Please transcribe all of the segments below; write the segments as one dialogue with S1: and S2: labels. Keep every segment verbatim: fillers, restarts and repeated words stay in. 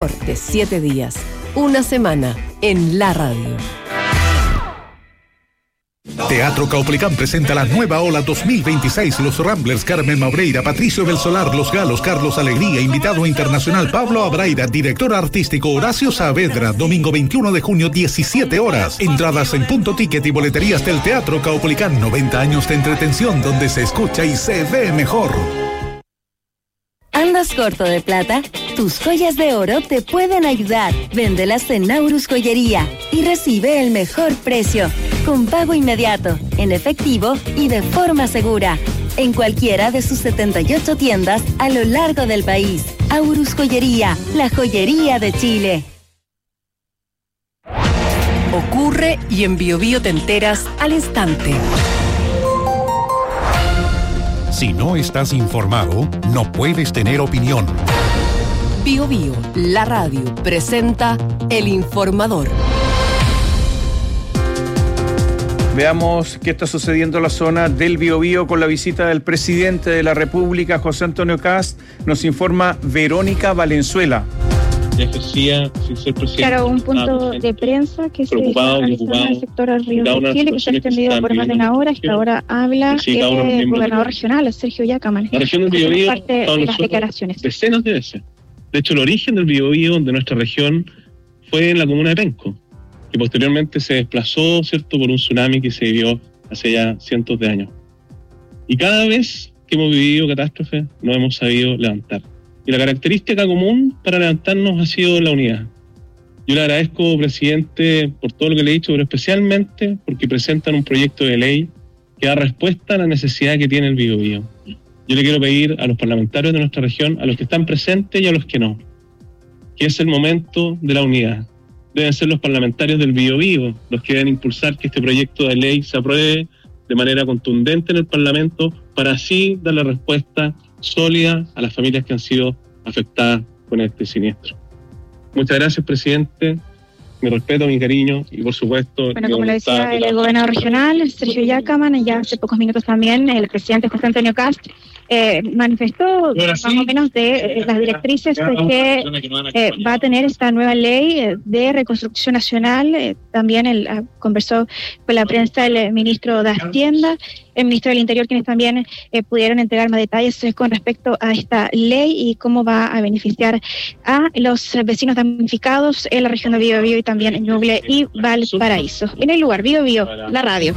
S1: mejor de siete días. Una semana en la radio.
S2: Teatro Caupolicán presenta la nueva ola dos mil veintiséis. Los Ramblers, Carmen Maureira, Patricio del Solar, Los Galos, Carlos Alegría, invitado internacional Pablo Abraira, director artístico Horacio Saavedra, domingo veintiuno de junio, diecisiete horas. Entradas en Punto Ticket y boleterías del Teatro Caupolicán. noventa años de entretención donde se escucha y se ve mejor.
S3: ¿Andas corto de plata? Tus joyas de oro te pueden ayudar. Véndelas en Naurus Joyería y recibe el mejor precio, con pago inmediato, en efectivo y de forma segura, en cualquiera de sus setenta y ocho tiendas a lo largo del país. Aurus Joyería, la joyería de Chile.
S1: Ocurre y en Bio Bio te enteras al instante.
S2: Si no estás informado, no puedes tener opinión.
S1: Bio Bio, la radio, presenta El Informador.
S4: Veamos qué está sucediendo en la zona del Biobío con la visita del presidente de la República, José Antonio Kast. Nos informa Verónica Valenzuela.
S5: Ejercía sin ser presidente.
S6: Claro, un punto de prensa que se está realizando en el sector del Río de Chile, que se ha extendido por más de una hora. Hasta ahora habla el gobernador regional, Sergio Yacaman.
S5: La región del Biobío,
S6: parte de las declaraciones.
S5: Decenas de veces. De hecho, el origen del Biobío de nuestra región fue en la comuna de Penco, que posteriormente se desplazó, ¿cierto?, por un tsunami que se vivió hace ya cientos de años. Y cada vez que hemos vivido catástrofes, nos hemos sabido levantar. Y la característica común para levantarnos ha sido la unidad. Yo le agradezco, presidente, por todo lo que le he dicho, pero especialmente porque presentan un proyecto de ley que da respuesta a la necesidad que tiene el Biobío. Yo le quiero pedir a los parlamentarios de nuestra región, a los que están presentes y a los que no, que es el momento de la unidad. Deben ser los parlamentarios del Biobío los que deben impulsar que este proyecto de ley se apruebe de manera contundente en el Parlamento para así darle respuesta sólida a las familias que han sido afectadas con este siniestro. Muchas gracias, presidente. Mi respeto, mi cariño y, por supuesto...
S6: Bueno, como lo decía el gobernador regional, Sergio Yacaman, y ya hace pocos minutos también el presidente José Antonio Kast eh, manifestó más o menos de eh, las directrices de que eh, va a tener esta nueva ley eh, de reconstrucción nacional. Eh, también él eh, conversó con la prensa el ministro de Hacienda, el ministro del Interior, quienes también eh, pudieron entregar más detalles eh, con respecto a esta ley y cómo va a beneficiar a los vecinos damnificados en la región de Biobío y también en Ñuble y Valparaíso. En el lugar, Biobío, la radio.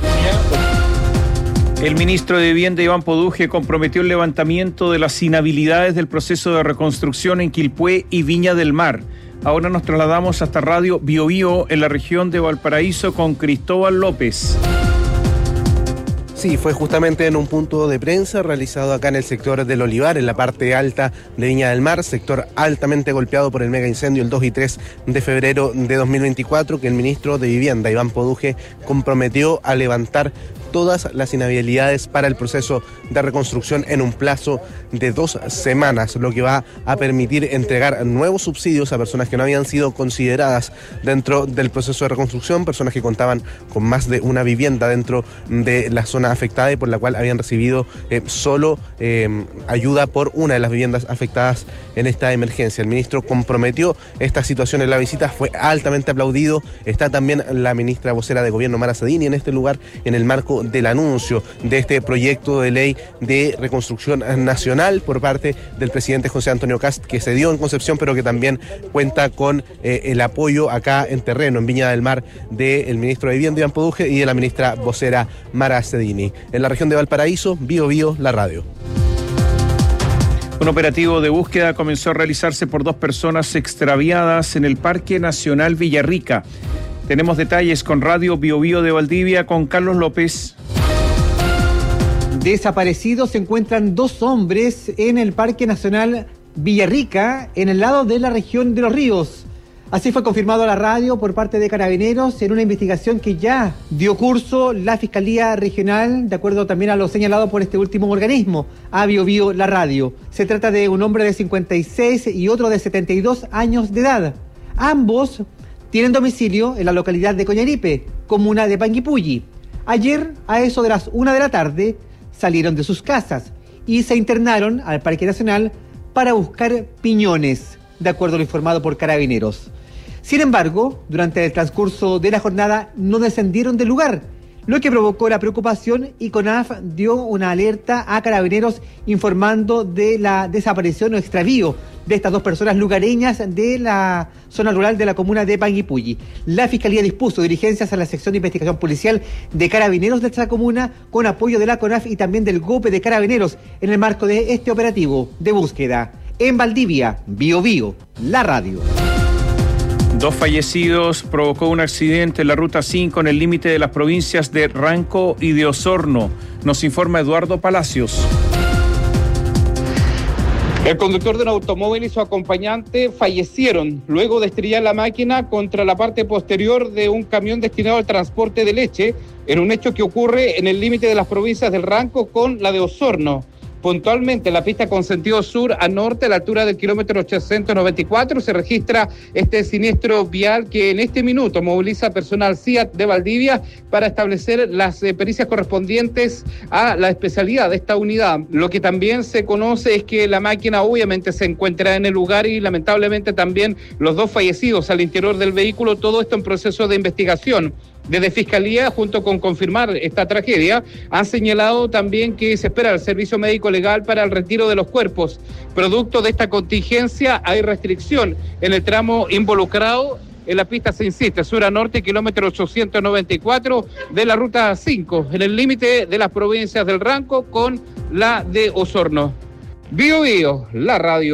S4: El ministro de Vivienda, Iván Poduje, comprometió el levantamiento de las inhabilidades del proceso de reconstrucción en Quilpué y Viña del Mar. Ahora nos trasladamos hasta Radio Biobío en la región de Valparaíso con Cristóbal López.
S7: Sí, fue justamente en un punto de prensa realizado acá en el sector del Olivar, en la parte alta de Viña del Mar, sector altamente golpeado por el mega incendio el dos y tres de febrero de dos mil veinticuatro, que el ministro de Vivienda, Iván Poduje, comprometió a levantar todas las inhabilidades para el proceso de reconstrucción en un plazo de dos semanas, lo que va a permitir entregar nuevos subsidios a personas que no habían sido consideradas dentro del proceso de reconstrucción, personas que contaban con más de una vivienda dentro de la zona afectada y por la cual habían recibido eh, solo eh, ayuda por una de las viviendas afectadas en esta emergencia. El ministro comprometió esta situación en la visita, fue altamente aplaudido. Está también la ministra vocera de Gobierno, Mara Sedini, en este lugar, en el marco del anuncio de este proyecto de ley de reconstrucción nacional por parte del presidente José Antonio Kast, que se dio en Concepción, pero que también cuenta con eh, el apoyo acá en terreno, en Viña del Mar, del ministro de Vivienda, Iván Poduje, y de la ministra vocera, Mara Sedini. En la región de Valparaíso, Biobío, la radio.
S4: Un operativo de búsqueda comenzó a realizarse por dos personas extraviadas en el Parque Nacional Villarrica. Tenemos detalles con Radio Biobío de Valdivia con Carlos López.
S8: Desaparecidos se encuentran dos hombres en el Parque Nacional Villarrica, en el lado de la región de Los Ríos. Así fue confirmado a la radio por parte de Carabineros en una investigación que ya dio curso la Fiscalía Regional, de acuerdo también a lo señalado por este último organismo, a Biobío la radio. Se trata de un hombre de cincuenta y seis y otro de setenta y dos años de edad. Ambos tienen domicilio en la localidad de Coñaripe, comuna de Panguipulli. Ayer, a eso de las una de la tarde, salieron de sus casas y se internaron al Parque Nacional para buscar piñones. de acuerdo a lo informado por Carabineros. Sin embargo, durante el transcurso de la jornada no descendieron del lugar, lo que provocó la preocupación, y CONAF dio una alerta a Carabineros informando de la desaparición o extravío de estas dos personas lugareñas de la zona rural de la comuna de Panguipulli. La Fiscalía dispuso diligencias a la sección de investigación policial de Carabineros de esta comuna con apoyo de la CONAF y también del GOPE de Carabineros en el marco de este operativo de búsqueda. En Valdivia, Bio Bio, la radio.
S4: Dos fallecidos provocó un accidente en la ruta cinco en el límite de las provincias de Ranco y de Osorno. Nos informa Eduardo Palacios.
S9: El conductor de un automóvil y su acompañante fallecieron luego de estrellar la máquina contra la parte posterior de un camión destinado al transporte de leche, en un hecho que ocurre en el límite de las provincias del Ranco con la de Osorno. Puntualmente, la pista con sentido sur a norte, a la altura del kilómetro ochocientos noventa y cuatro, se registra este siniestro vial que en este minuto moviliza personal C I A T de Valdivia para establecer las eh, pericias correspondientes a la especialidad de esta unidad. Lo que también se conoce es que la máquina obviamente se encuentra en el lugar y lamentablemente también los dos fallecidos al interior del vehículo, todo esto en proceso de investigación. Desde Fiscalía, junto con confirmar esta tragedia, han señalado también que se espera el servicio médico legal para el retiro de los cuerpos. Producto de esta contingencia, hay restricción en el tramo involucrado. En la pista, se insiste, sur a norte, kilómetro ochocientos noventa y cuatro de la ruta cinco, en el límite de las provincias del Ranco con la de Osorno. Bio Bio, la radio.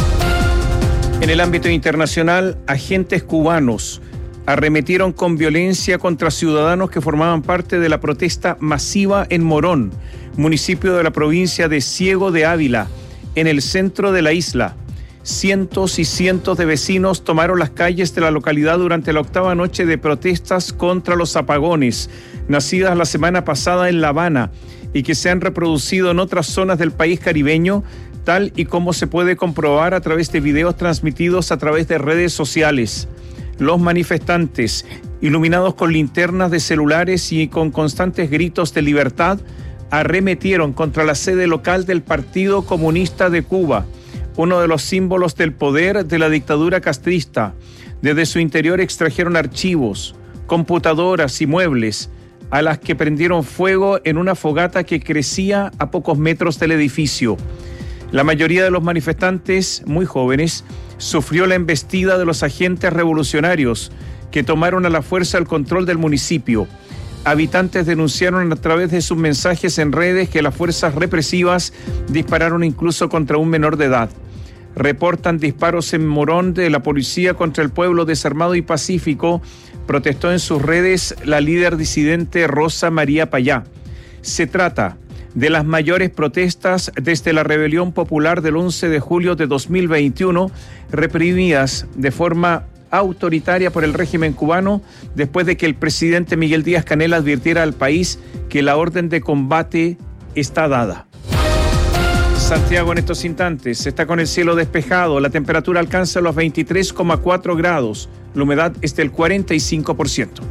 S4: En el ámbito internacional, agentes cubanos arremetieron con violencia contra ciudadanos que formaban parte de la protesta masiva en Morón, municipio de la provincia de Ciego de Ávila, en el centro de la isla. Cientos y cientos de vecinos tomaron las calles de la localidad durante la octava noche de protestas contra los apagones, nacidas la semana pasada en La Habana y que se han reproducido en otras zonas del país caribeño, tal y como se puede comprobar a través de videos transmitidos a través de redes sociales. Los manifestantes, iluminados con linternas de celulares y con constantes gritos de libertad, arremetieron contra la sede local del Partido Comunista de Cuba, uno de los símbolos del poder de la dictadura castrista. Desde su interior extrajeron archivos, computadoras y muebles, a las que prendieron fuego en una fogata que crecía a pocos metros del edificio. La mayoría de los manifestantes, muy jóvenes, sufrió la embestida de los agentes revolucionarios que tomaron a la fuerza el control del municipio. Habitantes denunciaron a través de sus mensajes en redes que las fuerzas represivas dispararon incluso contra un menor de edad. Reportan disparos en Morón de la policía contra el pueblo desarmado y pacífico, protestó en sus redes la líder disidente Rosa María Payá. Se trata de las mayores protestas desde la rebelión popular del once de julio de dos mil veintiuno, reprimidas de forma autoritaria por el régimen cubano, después de que el presidente Miguel Díaz-Canel advirtiera al país que la orden de combate está dada. Santiago en estos instantes está con el cielo despejado, la temperatura alcanza los veintitrés coma cuatro grados, la humedad es del cuarenta y cinco por ciento.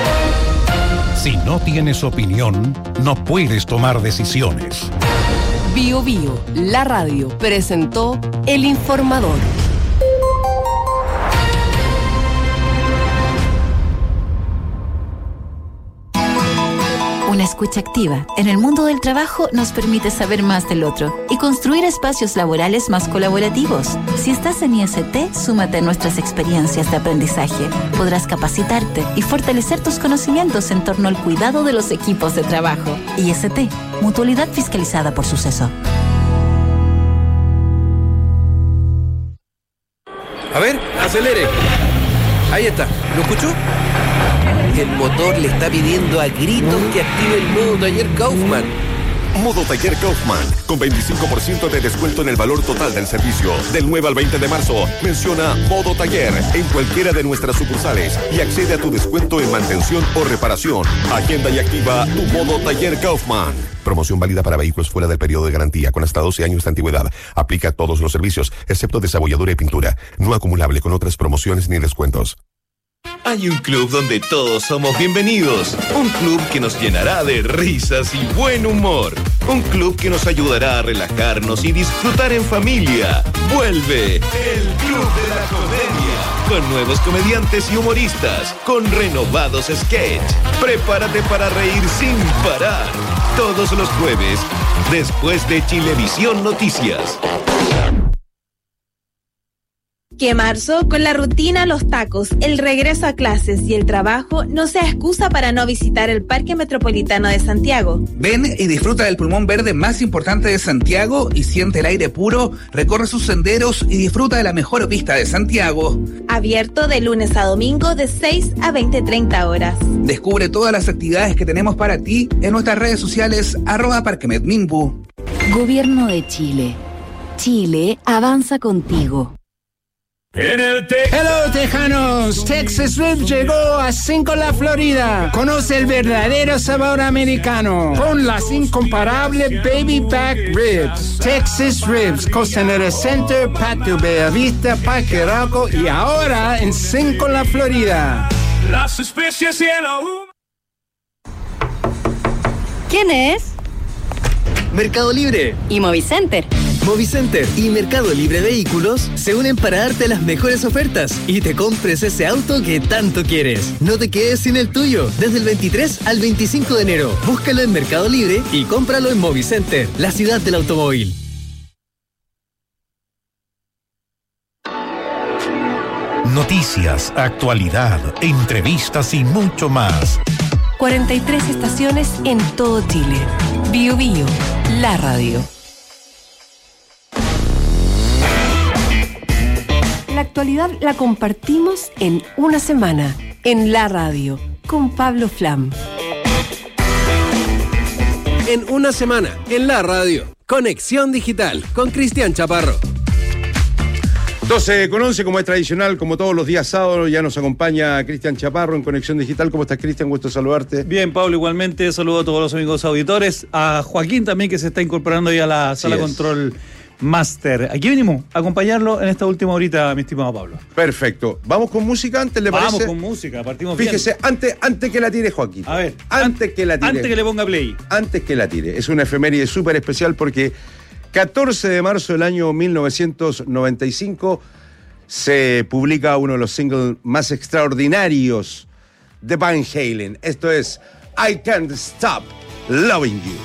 S2: Si no tienes opinión, no puedes tomar decisiones.
S1: Bio Bio, la radio, presentó El Informador.
S10: Una escucha activa en el mundo del trabajo nos permite saber más del otro y construir espacios laborales más colaborativos. Si estás en I S T, súmate a nuestras experiencias de aprendizaje. Podrás capacitarte y fortalecer tus conocimientos en torno al cuidado de los equipos de trabajo. I S T, mutualidad fiscalizada por Suceso.
S11: A ver, acelere. Ahí está, ¿lo escuchó? El motor le está pidiendo a gritos que active el modo taller Kaufman.
S12: Modo taller Kaufman, con veinticinco por ciento de descuento en el valor total del servicio. Del nueve al veinte de marzo, menciona Modo Taller en cualquiera de nuestras sucursales y accede a tu descuento en mantención o reparación. Agenda y activa tu Modo Taller Kaufman. Promoción válida para vehículos fuera del periodo de garantía con hasta doce años de antigüedad. Aplica a todos los servicios, excepto desabolladura y pintura. No acumulable con otras promociones ni descuentos.
S13: Hay un club donde todos somos bienvenidos. Un club que nos llenará de risas y buen humor. Un club que nos ayudará a relajarnos y disfrutar en familia. Vuelve el Club de la Comedia. Con nuevos comediantes y humoristas. Con renovados sketch. Prepárate para reír sin parar. Todos los jueves, después de Chilevisión Noticias.
S14: Que marzo, con la rutina, los tacos, el regreso a clases y el trabajo, no sea excusa para no visitar el Parque Metropolitano de Santiago.
S15: Ven y disfruta del pulmón verde más importante de Santiago y siente el aire puro, recorre sus senderos y disfruta de la mejor pista de Santiago.
S14: Abierto de lunes a domingo de seis a veinte treinta horas.
S15: Descubre todas las actividades que tenemos para ti en nuestras redes sociales arroba parquemetminbu.
S3: Gobierno de Chile. Chile avanza contigo.
S16: En el te- Hello Tejanos, Texas Ribs llegó a Cinco La Florida. Conoce el verdadero sabor americano con las incomparables Baby Back Ribs. Texas Ribs, Costanera Center, Patio Bellavista, Parque Arauco y ahora en Cinco La Florida. Las especies y el humo.
S3: ¿Quién es?
S17: Mercado Libre
S3: y Movicenter.
S17: Movicenter y Mercado Libre Vehículos se unen para darte las mejores ofertas y te compres ese auto que tanto quieres. No te quedes sin el tuyo. Desde el veintitrés al veinticinco de enero, búscalo en Mercado Libre y cómpralo en Movicenter, la ciudad del automóvil.
S2: Noticias, actualidad, entrevistas y mucho más.
S1: cuarenta y tres estaciones en todo Chile. Bio Bio, la radio. La actualidad la compartimos en una semana, en la radio, con Pablo Flam.
S11: En una semana, en la radio, Conexión Digital, con Cristian Chaparro.
S18: doce con once, como es tradicional, como todos los días sábados, ya nos acompaña Cristian Chaparro en Conexión Digital. ¿Cómo estás, Cristian? Gusto saludarte.
S19: Bien, Pablo, igualmente saludo a todos los amigos auditores, a Joaquín también, que se está incorporando ya a la sala control Master. Aquí venimos a acompañarlo en esta última horita, mi estimado Pablo.
S18: Perfecto. ¿Vamos con música antes, le parece?
S19: Vamos con música, partimos
S18: Fíjese,
S19: bien.
S18: antes, antes que la tire Joaquín.
S19: A ver.
S18: Antes an- que la tire.
S19: Antes que le ponga play.
S18: Antes que la tire. Es una efeméride súper especial porque catorce de marzo del año mil novecientos noventa y cinco se publica uno de los singles más extraordinarios de Van Halen. Esto es I Can't Stop Loving You.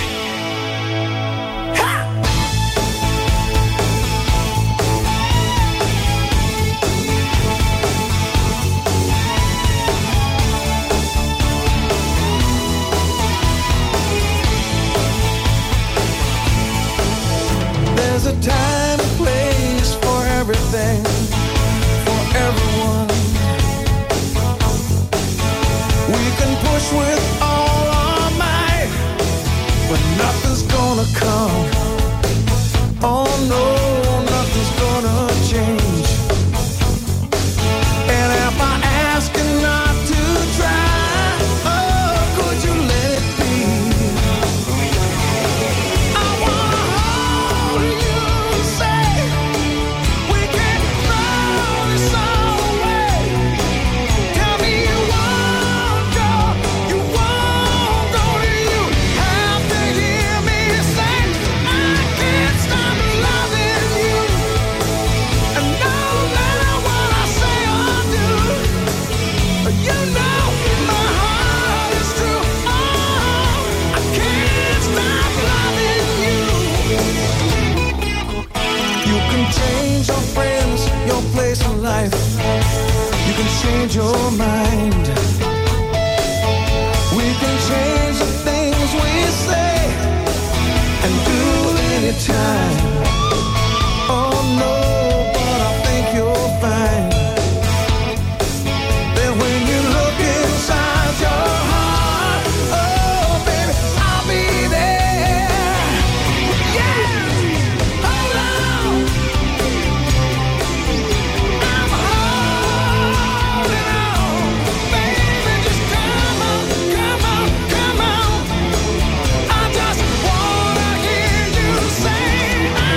S20: There's a time and place for everything, for everyone. We can push with all our might, but nothing's gonna come. Oh no, nothing's gonna change. And if I ask you not to try, oh, could you let it be? Change your friends, your place in life. You can change your mind. We can change the things we say and do anytime. Oh no, but I think you'll find that when you look inside your heart, oh baby, I'll be there. Yeah. Come on, come on. I just wanna hear you say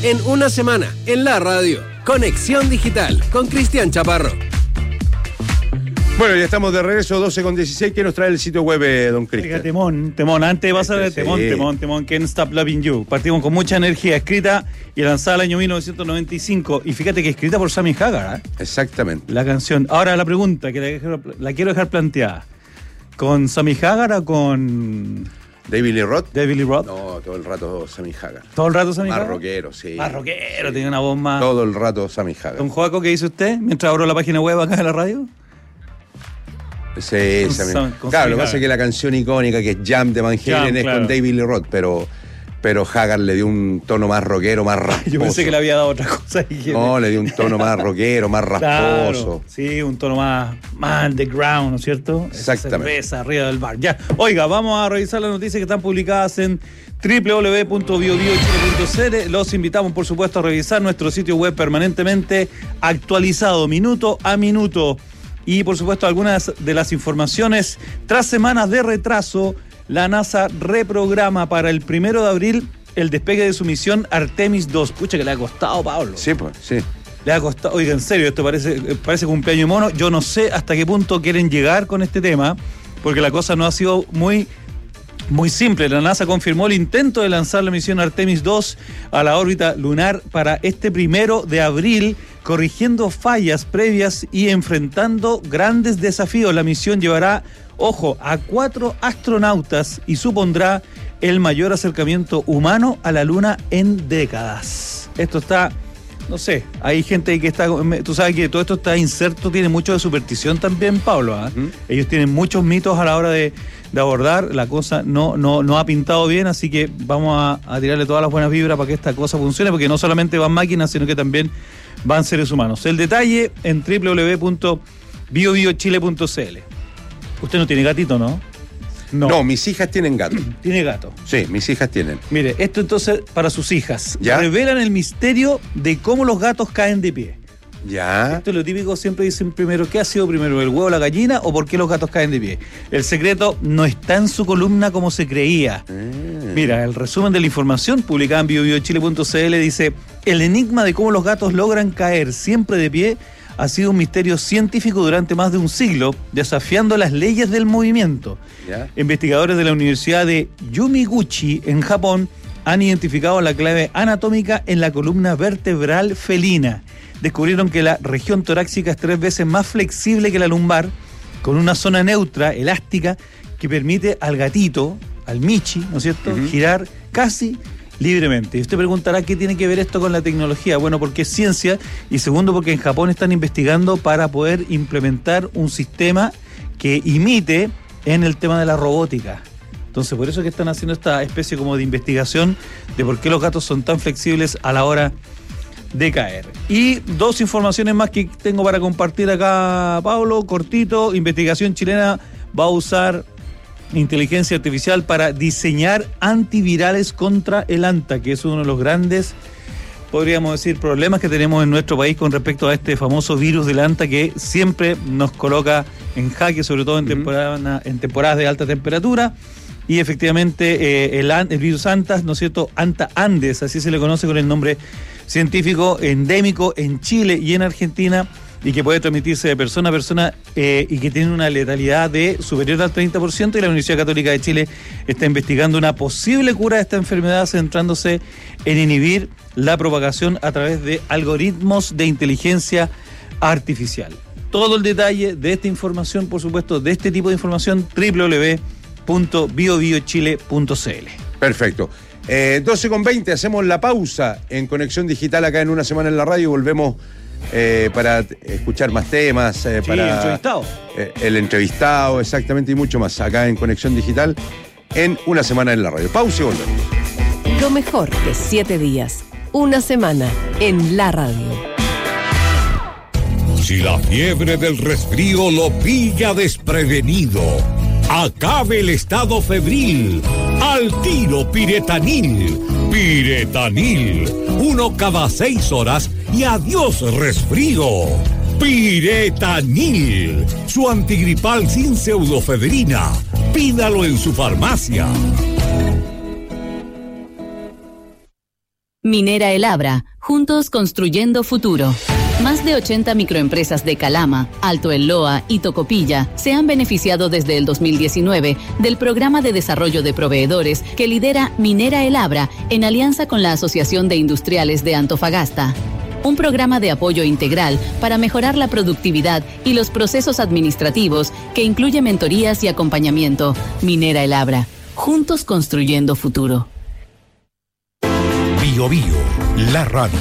S11: en una semana, en la radio. Conexión Digital, con Cristian Chaparro.
S18: Bueno, ya estamos de regreso, doce con dieciséis. ¿Qué nos trae el sitio web, eh, don Cristian?
S19: Temón, temón. Antes vas a ver
S18: Sí.
S19: temón, temón, temón. Can't Stop Loving You. Partimos con mucha energía, escrita y lanzada el año mil novecientos noventa y cinco. Y fíjate que escrita por Sammy Hagar, ¿eh?
S18: Exactamente.
S19: La canción. Ahora la pregunta, que la, dejo- la quiero dejar planteada. ¿Con Sammy Hagar o con
S18: David Lee Roth?
S19: David Lee Roth.
S18: No, todo el rato Sammy Hagar.
S19: ¿Todo el rato Sammy
S18: Más
S19: Hagar?
S18: rockero, sí.
S19: Más rockero, tiene una voz más.
S18: Todo el rato Sammy Hagar.
S19: Don Joaco, ¿qué dice usted mientras abro la página web acá de la radio?
S18: Sí,
S19: Con
S18: Sammy-
S19: Sam- con
S18: Claro,
S19: Sammy
S18: lo que pasa
S19: Hagar.
S18: es que la canción icónica que es Jam de Van Halen
S19: Jam,
S18: es
S19: claro.
S18: con David Lee Roth, pero, pero Hagar le dio un tono más rockero, más rasposo.
S19: Yo pensé que le había dado otra cosa. Y
S18: No, le dio un tono más rockero, más rasposo.
S19: Claro, sí, un tono más, más underground, ¿no es cierto? Esa
S18: Exactamente.
S19: cerveza arriba del bar. Ya, oiga, vamos a revisar las noticias que están publicadas en doble u doble u doble u punto bio bio chile punto c l. Los invitamos, por supuesto, a revisar nuestro sitio web permanentemente actualizado, minuto a minuto. Y, por supuesto, algunas de las informaciones. Tras semanas de retraso, la NASA reprograma para el primero de abril el despegue de su misión Artemis dos. Pucha, que le ha costado, Pablo.
S18: Sí, pues, sí.
S19: Le ha costado, oiga, en serio, esto parece, parece cumpleaños mono. Yo no sé hasta qué punto quieren llegar con este tema, porque la cosa no ha sido muy, muy simple. La NASA confirmó el intento de lanzar la misión Artemis dos a la órbita lunar para este primero de abril, corrigiendo fallas previas y enfrentando grandes desafíos. La misión llevará, ojo, a cuatro astronautas y supondrá el mayor acercamiento humano a la Luna en décadas. Esto está... No sé, hay gente que está... Tú sabes que todo esto está inserto, tiene mucho de superstición también, Pablo. ¿eh? Uh-huh. Ellos tienen muchos mitos a la hora de, de abordar. La cosa no, no, no ha pintado bien, así que vamos a, a tirarle todas las buenas vibras para que esta cosa funcione, porque no solamente van máquinas, sino que también van seres humanos. El detalle en doble u doble u doble u punto bio bio chile punto c l. Usted no tiene gatito, ¿no?
S18: No. no, mis hijas tienen gato.
S19: ¿Tiene gato?
S18: Sí, mis hijas tienen.
S19: Mire, esto entonces para sus hijas.
S18: ¿Ya?
S19: Revelan el misterio de cómo los gatos caen de pie.
S18: Ya.
S19: Esto es lo típico, siempre dicen primero, ¿qué ha sido primero, el huevo o la gallina o por qué los gatos caen de pie? El secreto no está en su columna como se creía. Mm. Mira, el resumen de la información publicada en bio bio chile punto c l dice: el enigma de cómo los gatos logran caer siempre de pie ha sido un misterio científico durante más de un siglo, desafiando las leyes del movimiento. ¿Ya? Investigadores de la Universidad de Yumiguchi, en Japón, han identificado la clave anatómica en la columna vertebral felina. Descubrieron que la región torácica es tres veces más flexible que la lumbar, con una zona neutra, elástica, que permite al gatito, al Michi, ¿no es cierto?, uh-huh. girar casi libremente. Y usted preguntará qué tiene que ver esto con la tecnología. Bueno, porque es ciencia, y segundo, porque en Japón están investigando para poder implementar un sistema que imite en el tema de la robótica. Entonces, por eso es que están haciendo esta especie como de investigación de por qué los gatos son tan flexibles a la hora de caer. Y dos informaciones más que tengo para compartir acá, Pablo, cortito. Investigación chilena va a usar inteligencia artificial para diseñar antivirales contra el anta, que es uno de los grandes, podríamos decir, problemas que tenemos en nuestro país con respecto a este famoso virus del anta que siempre nos coloca en jaque, sobre todo en, uh-huh. temporada, en temporadas de alta temperatura. Y efectivamente eh, el, el virus antas, ¿no es cierto? Anta Andes, así se le conoce con el nombre científico, endémico en Chile y en Argentina, y que puede transmitirse de persona a persona eh, y que tiene una letalidad de superior al treinta por ciento, y la Universidad Católica de Chile está investigando una posible cura de esta enfermedad, centrándose en inhibir la propagación a través de algoritmos de inteligencia artificial. Todo el detalle de esta información, por supuesto, de este tipo de información, doble u doble u doble u punto bio bio chile punto c l.
S18: Perfecto. Eh, doce con veinte, hacemos la pausa en Conexión Digital acá en Una Semana en la Radio y volvemos eh, para escuchar más temas, eh,
S19: sí,
S18: para
S19: el entrevistado.
S18: Eh, el entrevistado, exactamente, y mucho más acá en Conexión Digital en Una Semana en la Radio. Pausa y volvemos.
S1: Lo mejor de siete días, una semana en la radio.
S2: Si la fiebre del resfrío lo pilla desprevenido, acabe el estado febril. Al tiro Piretanil. Piretanil. Uno cada seis horas y adiós resfrío. Piretanil. Su antigripal sin pseudofedrina. Pídalo en su farmacia.
S21: Minera El Abra, juntos construyendo futuro. Más de ochenta microempresas de Calama, Alto El Loa y Tocopilla se han beneficiado desde el dos mil diecinueve del programa de desarrollo de proveedores que lidera Minera El Abra en alianza con la Asociación de Industriales de Antofagasta. Un programa de apoyo integral para mejorar la productividad y los procesos administrativos que incluye mentorías y acompañamiento. Minera El Abra, juntos construyendo futuro.
S2: Bio Bio, la radio.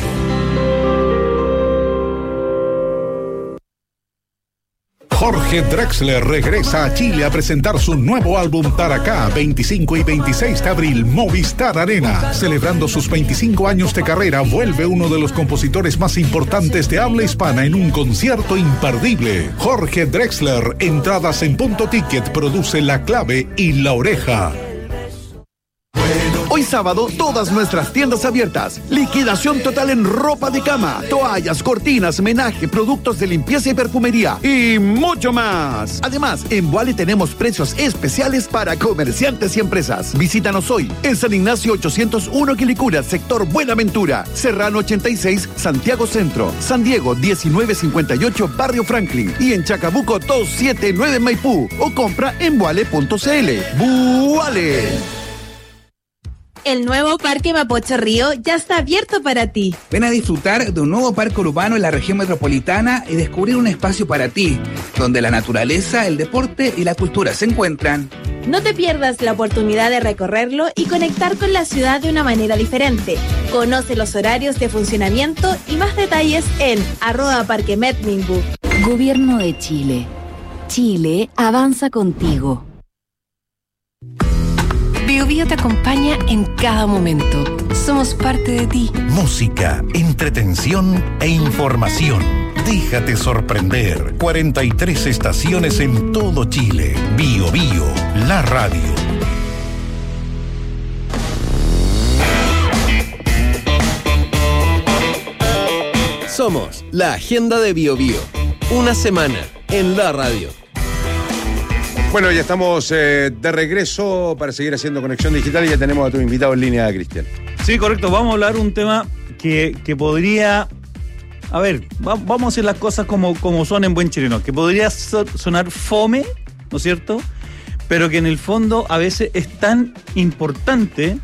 S2: Jorge Drexler regresa a Chile a presentar su nuevo álbum Taracá, veinticinco y veintiséis de abril, Movistar Arena. Celebrando sus veinticinco años de carrera, vuelve uno de los compositores más importantes de habla hispana en un concierto imperdible. Jorge Drexler, entradas en Punto Ticket, produce La Clave y La Oreja.
S22: Hoy sábado, todas nuestras tiendas abiertas. Liquidación total en ropa de cama, toallas, cortinas, menaje, productos de limpieza y perfumería y mucho más. Además, en Vuale tenemos precios especiales para comerciantes y empresas. Visítanos hoy en San Ignacio ochocientos uno Quilicura, sector Buenaventura, Serrano ochenta y seis, Santiago Centro, San Diego diecinueve cincuenta y ocho, Barrio Franklin y en Chacabuco doscientos setenta y nueve Maipú o compra en vuale punto cl. ¡Vuale!
S14: El nuevo Parque Mapocho Río ya está abierto para ti.
S15: Ven a disfrutar de un nuevo parque urbano en la región metropolitana y descubrir un espacio para ti, donde la naturaleza, el deporte y la cultura se encuentran.
S14: No te pierdas la oportunidad de recorrerlo y conectar con la ciudad de una manera diferente. Conoce los horarios de funcionamiento y más detalles en arroba Parque Metminbu.
S3: Gobierno de Chile. Chile avanza contigo.
S1: Bio Bio te acompaña en cada momento. Somos parte de ti.
S2: Música, entretención e información. Déjate sorprender. cuarenta y tres estaciones en todo Chile. Bio Bio, la radio.
S11: Somos la agenda de Bio Bio. Una semana en la radio.
S18: Bueno, ya estamos eh, de regreso para seguir haciendo conexión digital y ya tenemos a tu invitado en línea, Cristian.
S19: Sí, correcto. Vamos a hablar un tema que, que podría... A ver, va, vamos a hacer las cosas como, como son en buen chileno. Que podría so, sonar fome, ¿no es cierto? Pero que en el fondo a veces es tan importante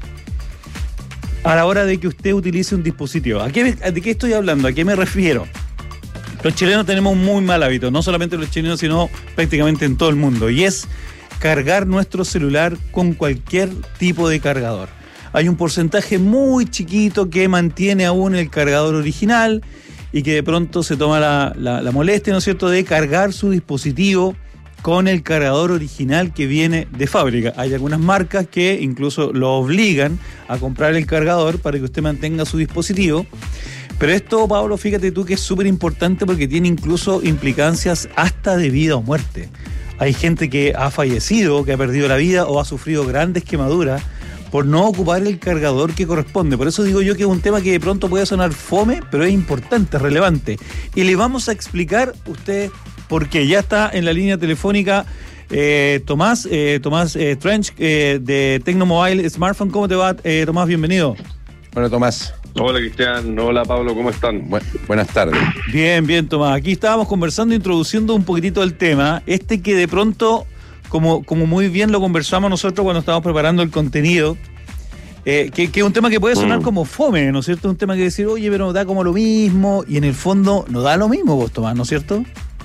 S19: a la hora de que usted utilice un dispositivo. ¿A qué, ¿De qué estoy hablando? ¿A qué me refiero? Los chilenos tenemos un muy mal hábito, no solamente los chilenos, sino prácticamente en todo el mundo, y es cargar nuestro celular con cualquier tipo de cargador. Hay un porcentaje muy chiquito que mantiene aún el cargador original y que de pronto se toma la, la, la molestia, ¿no es cierto?, de cargar su dispositivo con el cargador original que viene de fábrica. Hay algunas marcas que incluso lo obligan a comprar el cargador para que usted mantenga su dispositivo. Pero esto, Pablo, fíjate tú que es súper importante porque tiene incluso implicancias hasta de vida o muerte. Hay gente que ha fallecido, que ha perdido la vida o ha sufrido grandes quemaduras por no ocupar el cargador que corresponde. Por eso digo yo que es un tema que de pronto puede sonar fome, pero es importante, es relevante. Y le vamos a explicar usted por qué. Ya está en la línea telefónica eh, Tomás, eh, Tomás eh, Trench eh, de Tecnomobile Smartphone. ¿Cómo te va, eh, Tomás? Bienvenido.
S18: Bueno, Tomás.
S23: Hola, Cristian. Hola, Pablo. ¿Cómo están?
S18: Bu- buenas tardes.
S19: Bien, bien, Tomás. Aquí estábamos conversando, introduciendo un poquitito el tema. Este que de pronto, como, como muy bien lo conversamos nosotros cuando estábamos preparando el contenido, eh, que, que es un tema que puede sonar mm. como fome, ¿no es cierto? Un tema que decir, oye, pero da como lo mismo, y en el fondo no da lo mismo, vos, Tomás, ¿no es cierto?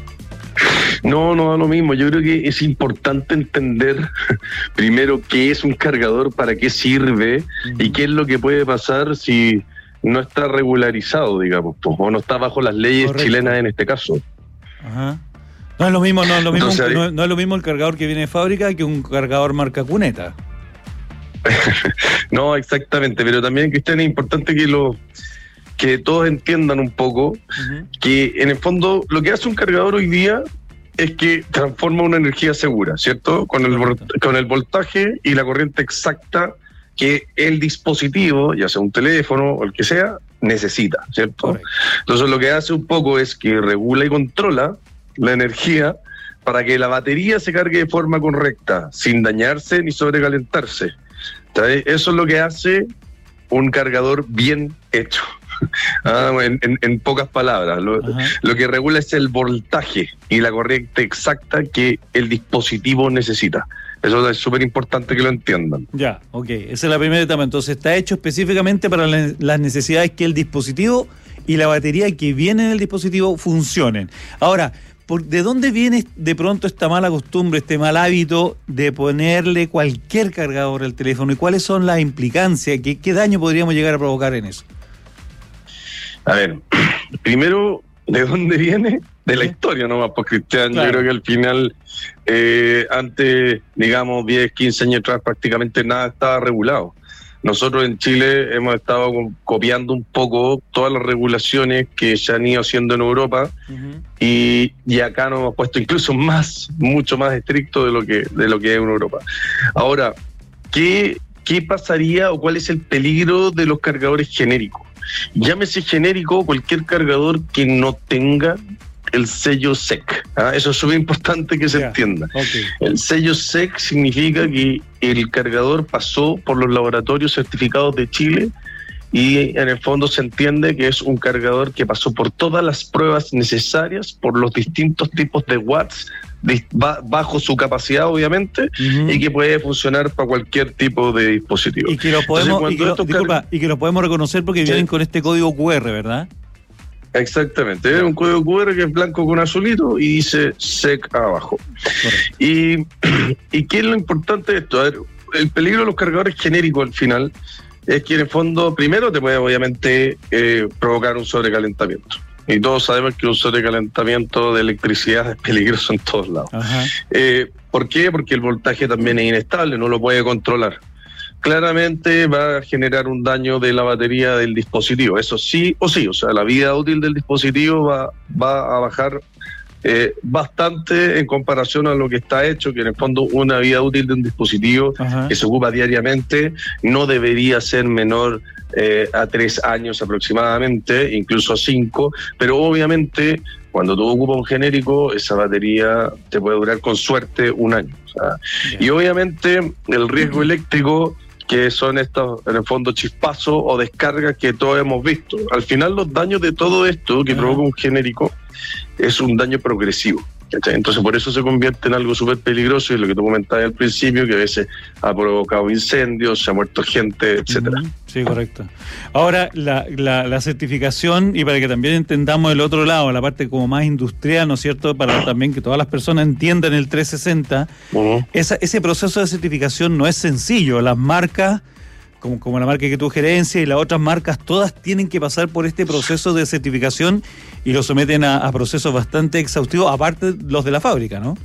S23: No, no da lo mismo. Yo creo que es importante entender primero qué es un cargador, para qué sirve uh-huh. y qué es lo que puede pasar si no está regularizado, digamos, pues, o no está bajo las leyes Correcto. chilenas en este caso.
S19: Ajá. No es lo mismo, no es lo mismo,
S23: Entonces,
S19: no, no es lo mismo el cargador que viene de fábrica que un cargador marca cuneta.
S23: No, exactamente, pero también, Cristian, es importante que lo que todos entiendan un poco uh-huh. que en el fondo lo que hace un cargador hoy día es que transforma una energía segura, ¿cierto? Con el, con el voltaje y la corriente exacta que el dispositivo, ya sea un teléfono o el que sea, necesita, ¿cierto? Correcto. Entonces lo que hace un poco es que regula y controla la energía para que la batería se cargue de forma correcta, sin dañarse ni sobrecalentarse. ¿Sabes? Eso es lo que hace un cargador bien hecho. Ah, en, en, en pocas palabras, lo, lo que regula es el voltaje y la corriente exacta que el dispositivo necesita. Eso es súper importante que lo entiendan.
S19: Ya, ok, esa es la primera etapa. Entonces está hecho específicamente para la, las necesidades que el dispositivo y la batería que viene en el dispositivo funcionen. Ahora, ¿por, ¿de dónde viene de pronto esta mala costumbre, este mal hábito de ponerle cualquier cargador al teléfono? ¿Y cuáles son las implicancias? ¿Qué, qué daño podríamos llegar a provocar en eso?
S23: A ver, primero, ¿de dónde viene? De la historia nomás, pues, Cristian. Claro. Yo creo que al final, eh, antes, digamos, diez, quince años atrás, prácticamente nada estaba regulado. Nosotros en Chile hemos estado copiando un poco todas las regulaciones que se han ido haciendo en Europa, uh-huh. y, y acá nos hemos puesto incluso más, mucho más estricto de lo que, de lo que es en Europa. Ahora, ¿qué, qué pasaría o cuál es el peligro de los cargadores genéricos? Llámese genérico cualquier cargador que no tenga el sello S E C. ¿ah? Eso es súper importante que se yeah. entienda. Okay. El sello S E C significa que el cargador pasó por los laboratorios certificados de Chile y en el fondo se entiende que es un cargador que pasó por todas las pruebas necesarias, por los distintos tipos de watts, bajo su capacidad obviamente, uh-huh. y que puede funcionar para cualquier tipo de dispositivo.
S19: Y que lo podemos, Entonces, y que lo, disculpa, car- y que lo podemos reconocer porque sí. vienen con este código cu erre, ¿verdad?
S23: Exactamente, es un código cu erre que es blanco con azulito y dice S E C abajo. Y, ¿Y qué es lo importante de esto? A ver, el peligro de los cargadores genéricos al final es que en el fondo, primero te puede obviamente eh, provocar un sobrecalentamiento. Y todos sabemos que un sobrecalentamiento de electricidad es peligroso en todos lados. Eh, ¿Por qué? Porque el voltaje también es inestable, no lo puede controlar. Claramente va a generar un daño de la batería del dispositivo, eso sí o sí, o sea, la vida útil del dispositivo va, va a bajar eh, bastante en comparación a lo que está hecho, que en el fondo una vida útil de un dispositivo Ajá. que se ocupa diariamente no debería ser menor eh, a tres años aproximadamente, incluso a cinco, pero obviamente cuando tú ocupas un genérico, esa batería te puede durar con suerte un año. O sea, y obviamente el riesgo eléctrico, que son estos, en el fondo, chispazos o descargas que todos hemos visto. Al final, los daños de todo esto que provoca un genérico es un daño progresivo. ¿Cachai? Entonces, por eso se convierte en algo súper peligroso, y lo que tú comentabas al principio, que a veces ha provocado incendios, se ha muerto gente, etcétera.
S19: Sí, correcto. Ahora, la, la, la certificación, y para que también entendamos el otro lado, la parte como más industrial, ¿no es cierto?, para también que todas las personas entiendan el trescientos sesenta, uh-huh. esa, ese proceso de certificación no es sencillo. Las marcas, como, como la marca que tú gerencias y las otras marcas, todas tienen que pasar por este proceso de certificación y lo someten a, a procesos bastante exhaustivos, aparte los de la fábrica, ¿no?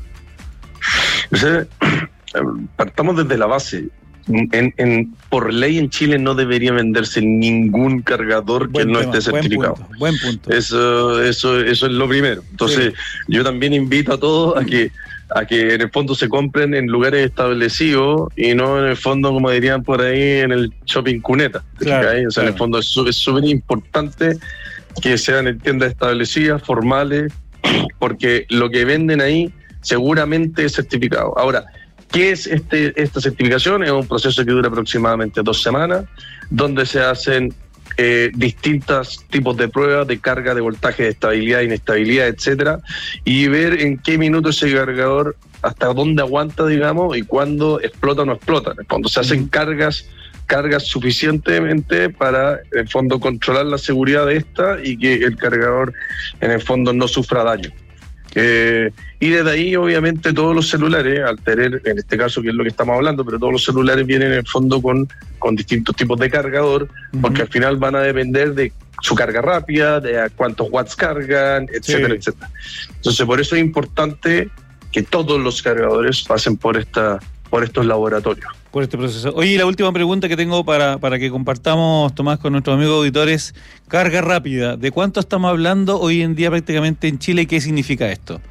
S23: O sea, partamos desde la base. En, en, por ley en Chile no debería venderse ningún cargador buen que no tema, esté certificado.
S19: Buen punto, buen punto.
S23: Eso, eso, eso es lo primero. Entonces, sí. yo también invito a todos a que a que en el fondo se compren en lugares establecidos y no en el fondo, como dirían por ahí, en el shopping cuneta. Claro, o sea, claro. en el fondo es súper importante que sean en tiendas establecidas, formales, porque lo que venden ahí seguramente es certificado. Ahora, ¿qué es este, esta certificación? Es un proceso que dura aproximadamente dos semanas, donde se hacen eh, distintos tipos de pruebas de carga, de voltaje, de estabilidad, inestabilidad, etcétera, y ver en qué minuto ese cargador, hasta dónde aguanta, digamos, y cuándo explota o no explota. Cuando se hacen cargas, cargas suficientemente para, en el fondo, controlar la seguridad de esta y que el cargador, en el fondo, no sufra daño. Eh, y desde ahí obviamente todos los celulares, al tener, en este caso que es lo que estamos hablando, pero todos los celulares vienen en el fondo con, con distintos tipos de cargador, uh-huh. porque al final van a depender de su carga rápida, de a cuántos watts cargan, etcétera, sí. etcétera. Entonces por eso es importante que todos los cargadores pasen por esta por estos laboratorios.
S19: Por este proceso. Oye, la última pregunta que tengo para, para que compartamos, Tomás, con nuestros amigos auditores, carga rápida. ¿De cuánto estamos hablando hoy en día prácticamente en Chile y qué significa esto?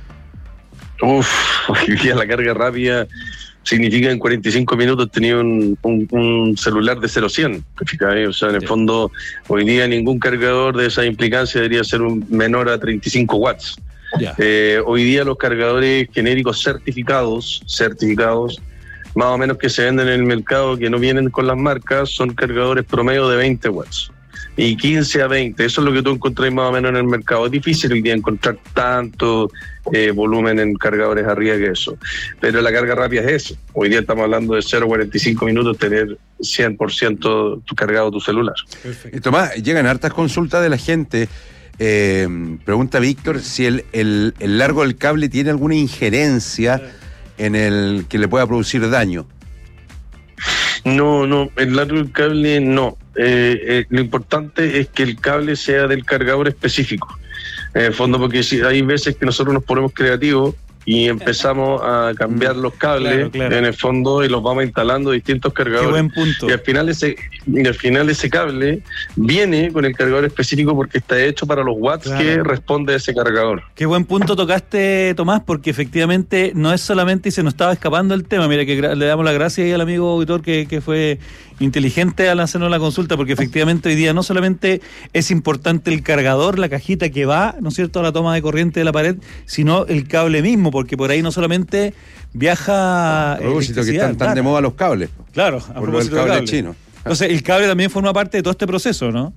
S23: Uf, hoy día la carga rápida significa en cuarenta y cinco minutos tenía un, un, un celular de cero a cien. O sea, en el fondo, hoy día ningún cargador de esa implicancia debería ser un menor a treinta y cinco watts. Eh, hoy día los cargadores genéricos certificados, certificados más o menos que se venden en el mercado, que no vienen con las marcas, son cargadores promedio de veinte watts. Y quince a veinte, eso es lo que tú encontrás más o menos en el mercado. Es difícil hoy día encontrar tanto eh, volumen en cargadores arriba que eso. Pero la carga rápida es eso. Hoy día estamos hablando de cero coma cuarenta y cinco minutos, tener cien por ciento cargado tu celular.
S18: Y Tomás, llegan hartas consultas de la gente. Eh, pregunta Víctor si el, el, el largo del cable tiene alguna injerencia en el que le pueda producir daño.
S23: No, no, el largo del cable no. Eh, eh, lo importante es que el cable sea del cargador específico. En el fondo, porque si hay veces que nosotros nos ponemos creativos y empezamos a cambiar los cables, claro, claro. en el fondo, y los vamos instalando distintos cargadores.
S19: Qué buen punto.
S23: Y al final ese, y al final ese cable viene con el cargador específico porque está hecho para los watts claro. que responde ese cargador.
S19: Qué buen punto tocaste, Tomás, porque efectivamente no es solamente, y se nos estaba escapando el tema, mira que gra- le damos las gracias ahí al amigo auditor que, que fue inteligente al hacernos la consulta, porque efectivamente hoy día no solamente es importante el cargador, la cajita que va, ¿no es cierto?, a la toma de corriente de la pared, sino el cable mismo, porque por ahí no solamente viaja...
S18: A propósito que están tan claro. de moda los cables.
S19: Claro, a
S18: por
S19: propósito
S18: el cable
S19: del cable
S18: chino.
S19: Entonces el cable también forma parte de todo este proceso, ¿no?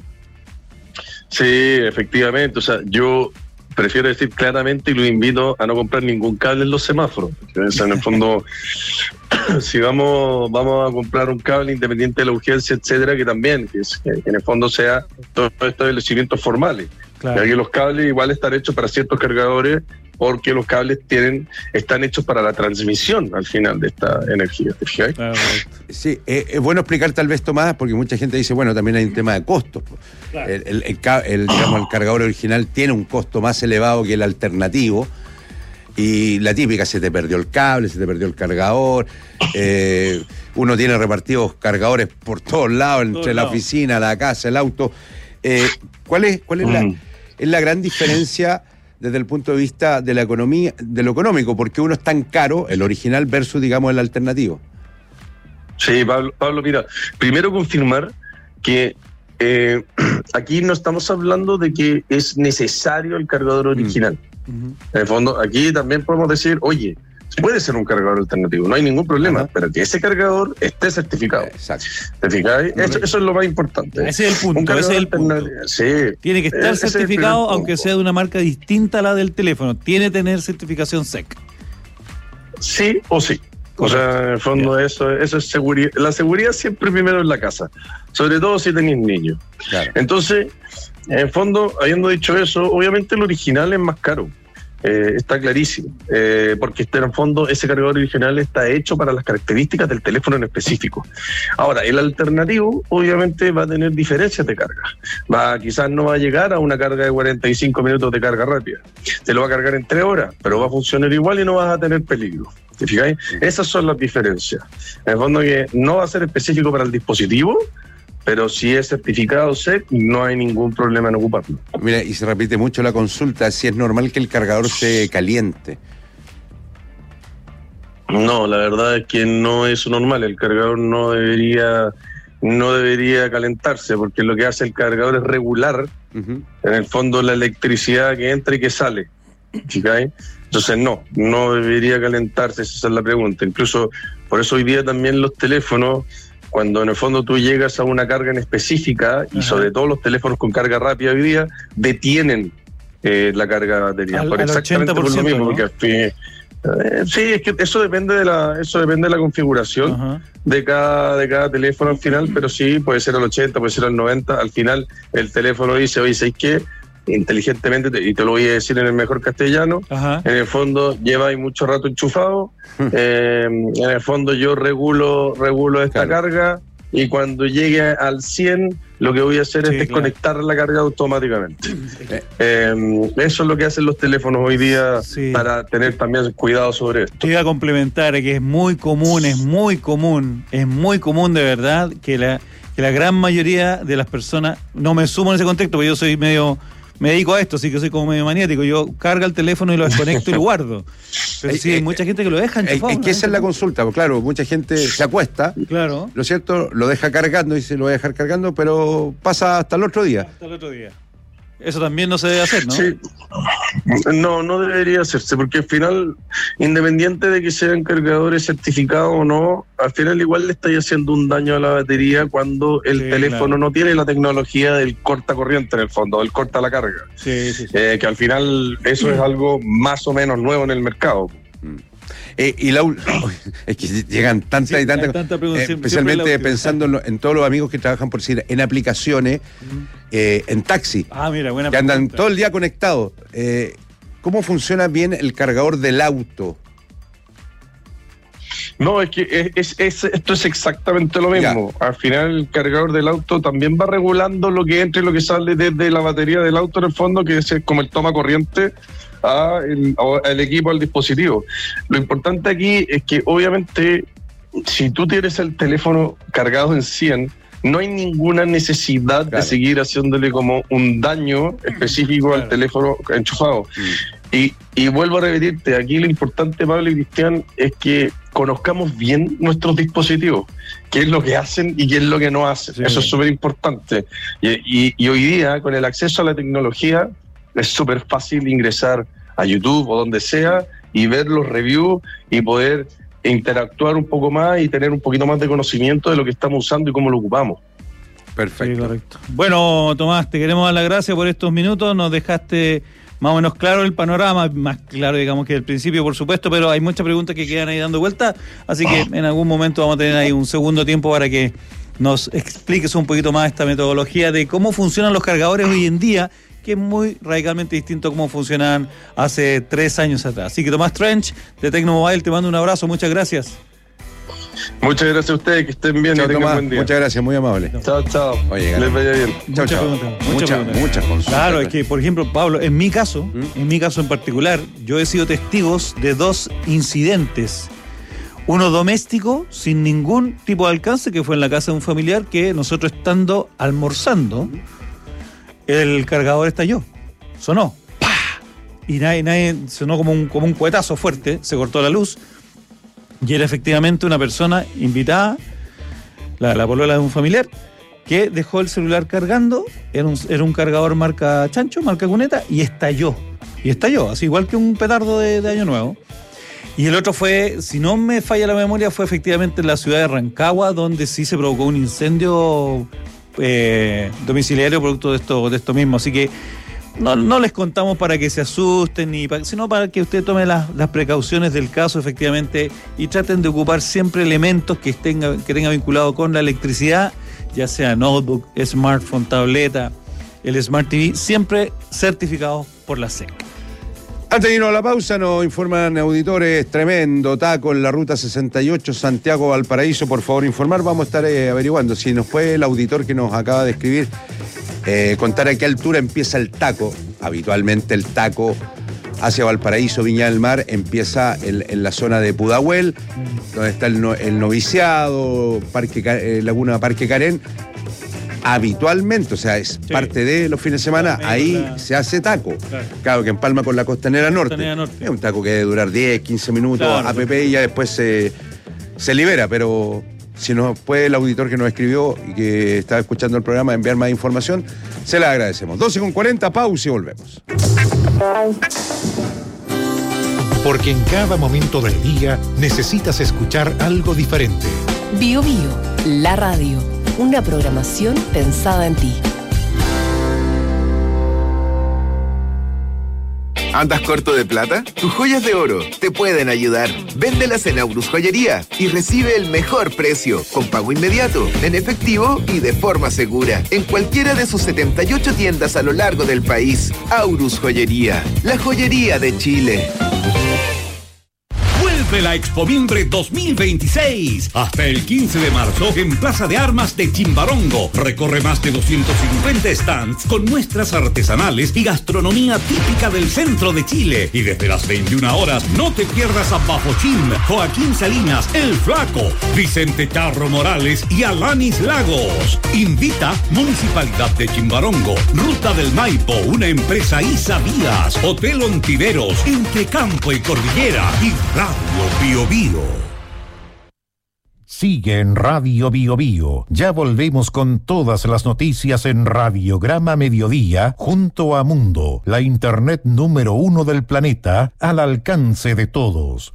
S23: Sí, efectivamente, o sea, yo prefiero decir claramente y lo invito a no comprar ningún cable en los semáforos. O sea, en el fondo, si vamos vamos a comprar un cable independiente de la urgencia, etcétera, que también, que, es, que en el fondo sea todos estos establecimientos formales. Claro. Que los cables igual están hechos para ciertos cargadores, porque los cables tienen están hechos para la transmisión al final de esta energía.
S18: Claro. Sí, eh, es bueno explicar tal vez, Tomás, porque mucha gente dice, bueno, también hay un tema de costos. Claro. El, el, el, el, digamos, el cargador original tiene un costo más elevado que el alternativo, y la típica, se te perdió el cable, se te perdió el cargador, eh, uno tiene repartidos cargadores por todos lados, entre todos la lados. Oficina, la casa, el auto. Eh, ¿Cuál es, cuál es, mm. la, es la gran diferencia desde el punto de vista de la economía, de lo económico? Porque uno es tan caro, el original versus, digamos, el alternativo.
S23: Sí, Pablo, Pablo mira, primero confirmar que eh, aquí no estamos hablando de que es necesario el cargador original. Mm. Uh-huh. En el fondo, aquí también podemos decir, oye, puede ser un cargador alternativo, no hay ningún problema, uh-huh. pero que ese cargador esté certificado. Exacto. ¿Te fijáis? Eso, eso es lo más importante.
S19: Ese es el punto, ese es el punto.
S23: Sí.
S19: Tiene que estar ese certificado, aunque sea de una marca distinta a la del teléfono. Tiene que tener certificación S E C.
S23: Sí o sí. O sea, en el fondo yeah. eso, eso es seguridad. La seguridad siempre primero en la casa, sobre todo si tenéis niños. Claro. Entonces, en el fondo, habiendo dicho eso, obviamente el original es más caro. Eh, está clarísimo, eh, porque en el fondo ese cargador original está hecho para las características del teléfono en específico. Ahora, el alternativo obviamente va a tener diferencias de carga. Va, quizás no va a llegar a una carga de cuarenta y cinco minutos de carga rápida. Te lo va a cargar en tres horas, pero va a funcionar igual y no vas a tener peligro. ¿Te fijáis? Esas son las diferencias. En el fondo, que no va a ser específico para el dispositivo, pero si es certificado S E C, no hay ningún problema en ocuparlo.
S18: Mira, y se repite mucho la consulta, si es normal que el cargador se caliente.
S23: No, la verdad es que no es normal. El cargador no debería no debería calentarse, porque lo que hace el cargador es regular, uh-huh. en el fondo, la electricidad que entra y que sale. ¿Okay? Entonces no, no debería calentarse, esa es la pregunta. Incluso por eso hoy día también los teléfonos, cuando en el fondo tú llegas a una carga en específica, y Ajá. sobre todo los teléfonos con carga rápida hoy día, detienen eh, la carga de batería.
S19: Al,
S23: por
S19: al
S23: exactamente por lo mismo, ¿no? Porque eh, eh, sí, es que eso depende de la, eso depende de la configuración Ajá. de cada, de cada teléfono al final, pero sí, puede ser al ochenta, puede ser al noventa, al final el teléfono dice, oye, ¿sabes qué? Inteligentemente, y te lo voy a decir en el mejor castellano, Ajá. en el fondo lleva ahí mucho rato enchufado, eh, en el fondo yo regulo regulo esta claro. carga, y cuando llegue al cien lo que voy a hacer sí, es desconectar claro. la carga automáticamente. eh, eso es lo que hacen los teléfonos hoy día sí. para tener también cuidado sobre esto.
S19: Te iba a complementar que es muy común, es muy común, es muy común de verdad que la, que la gran mayoría de las personas, no me sumo en ese contexto porque yo soy medio... Me dedico a esto, así que soy como medio maniático. Yo cargo el teléfono y lo desconecto y lo guardo. Pero sí, hay mucha gente que lo deja enchufado.
S18: Es que esa es la consulta, pues claro, mucha gente se acuesta,
S19: claro.
S18: lo cierto, lo deja cargando y se lo va a dejar cargando, pero pasa hasta el otro día.
S19: Hasta el otro día. Eso también no se debe hacer, ¿no?
S23: Sí. No, no debería hacerse, porque al final, independiente de que sean cargadores certificados o no, al final igual le estáis haciendo un daño a la batería cuando el
S19: Sí,
S23: teléfono
S19: claro.
S23: no tiene la tecnología del corta corriente en el fondo, del corta la carga.
S19: Sí, sí, sí.
S23: Eh, que al final eso es algo más o menos nuevo en el mercado.
S18: Eh, y la, ul- es que llegan tantas
S19: Sí,
S18: y tantas,
S19: hay tanta pregunta,
S18: eh,
S19: siempre-
S18: especialmente
S19: siempre la última.
S18: pensando en, lo- en todos los amigos que trabajan, por decir, en aplicaciones, eh, en taxi,
S19: Ah, mira, buena
S18: que andan
S19: pregunta.
S18: todo el día conectados. Eh, ¿Cómo funciona bien el cargador del auto?
S23: No, es que es, es- es- esto es exactamente lo mismo. Al final el cargador del auto también va regulando lo que entra y lo que sale desde la batería del auto en el fondo, que es como el toma corriente a el, a- al equipo, al dispositivo. Lo importante aquí es que obviamente si tú tienes el teléfono cargado en cien, no hay ninguna necesidad de seguir haciéndole como un daño específico al teléfono enchufado. Y, y vuelvo a repetirte, aquí lo importante, Pablo y Cristian, es que conozcamos bien nuestros dispositivos, qué es lo que hacen y qué es lo que no hacen.
S19: Sí.
S23: Eso es súper importante. Y, y- y hoy día, con el acceso a la tecnología, es súper fácil ingresar a YouTube o donde sea y ver los reviews y poder interactuar un poco más y tener un poquito más de conocimiento de lo que estamos usando y cómo lo ocupamos.
S18: Perfecto.
S19: Sí, correcto. Bueno, Tomás, te queremos dar las gracias por estos minutos. Nos dejaste más o menos claro el panorama, más claro, digamos, que el principio, por supuesto, pero hay muchas preguntas que quedan ahí dando vuelta, así que en algún momento vamos a tener ahí un segundo tiempo para que nos expliques un poquito más esta metodología de cómo funcionan los cargadores hoy en día, que es muy radicalmente distinto a cómo funcionaban hace tres años atrás. Así que Tomás Trench, de Tecnomobile, te mando un abrazo, muchas gracias.
S23: Muchas gracias a ustedes, que estén bien
S18: Chao,
S23: y tengan
S18: Tomás,
S23: buen día.
S18: muchas gracias, muy amable.
S23: Chao, chao.
S18: Oye,
S23: les vaya bien.
S18: Chao,
S19: Muchas
S18: chao.
S19: preguntas, muchas
S18: Muchas,
S19: preguntas.
S18: muchas consultas.
S19: Claro, es que, por ejemplo, Pablo, en mi caso, en mi caso en particular, yo he sido testigos de dos incidentes. Uno doméstico, sin ningún tipo de alcance, que fue en la casa de un familiar que nosotros estando almorzando, el cargador estalló. Sonó. ¡Pah! Y nadie, nadie sonó como un, como un cuetazo fuerte, se cortó la luz. Y era efectivamente una persona invitada, la, la polola de un familiar, que dejó el celular cargando, era un, era un cargador marca Chancho, marca Cuneta, y estalló. Y estalló, así igual que un petardo de, de Año Nuevo. Y el otro fue, si no me falla la memoria, fue efectivamente en la ciudad de Rancagua, donde sí se provocó un incendio eh, domiciliario producto de esto, de esto mismo. Así que no, no les contamos para que se asusten, ni para, sino para que usted tome las, las precauciones del caso, efectivamente, y traten de ocupar siempre elementos que tenga, que tenga vinculado con la electricidad, ya sea notebook, smartphone, tableta, el Smart T V, siempre certificados por la S E C.
S18: Antes de irnos a la pausa, nos informan auditores, tremendo taco en la ruta sesenta y ocho Santiago-Valparaíso. Por favor, informar, vamos a estar eh, averiguando. Si nos puede el auditor que nos acaba de escribir eh, contar a qué altura empieza el taco. Habitualmente el taco hacia Valparaíso, Viña del Mar, empieza en, en la zona de Pudahuel, donde está el, no- el noviciado, Parque, Ca- eh, Laguna Parque Carén. Habitualmente, o sea, es parte de los fines de semana, ahí se hace taco.
S19: Claro.
S18: Claro, que empalma con la costanera norte.
S19: Costanera Norte.
S18: Es un taco que debe durar diez, quince minutos,
S19: Claro.
S18: A P P, y ya después se, se libera, pero si nos puede el auditor que nos escribió y que estaba escuchando el programa enviar más información, se la agradecemos. doce con cuarenta, pausa y volvemos.
S2: Porque en cada momento del día necesitas escuchar algo diferente.
S1: Bio Bio, la radio. Una programación pensada en ti.
S5: ¿Andas corto de plata? Tus joyas de oro te pueden ayudar. Véndelas en Aurus Joyería y recibe el mejor precio, con pago inmediato, en efectivo y de forma segura, en cualquiera de sus setenta y ocho tiendas a lo largo del país. Aurus Joyería, la joyería de Chile.
S6: Vuelve la Expomimbre dos mil veintiséis. Hasta el quince de marzo en Plaza de Armas de Chimbarongo. Recorre más de doscientos cincuenta stands con muestras artesanales y gastronomía típica del centro de Chile. Y desde las veintiuna horas no te pierdas a Bajochín, Joaquín Salinas, El Flaco, Vicente Charro Morales y Alanis Lagos. Invita Municipalidad de Chimbarongo, Ruta del Maipo, una empresa Isa Vías, Hotel Ontiveros, entre Campo y Cordillera y Radio Bio Bio.
S7: Sigue en Radio Bio Bio. Ya volvemos con todas las noticias en Radiograma Mediodía junto a Mundo, la internet número uno del planeta, al alcance de todos.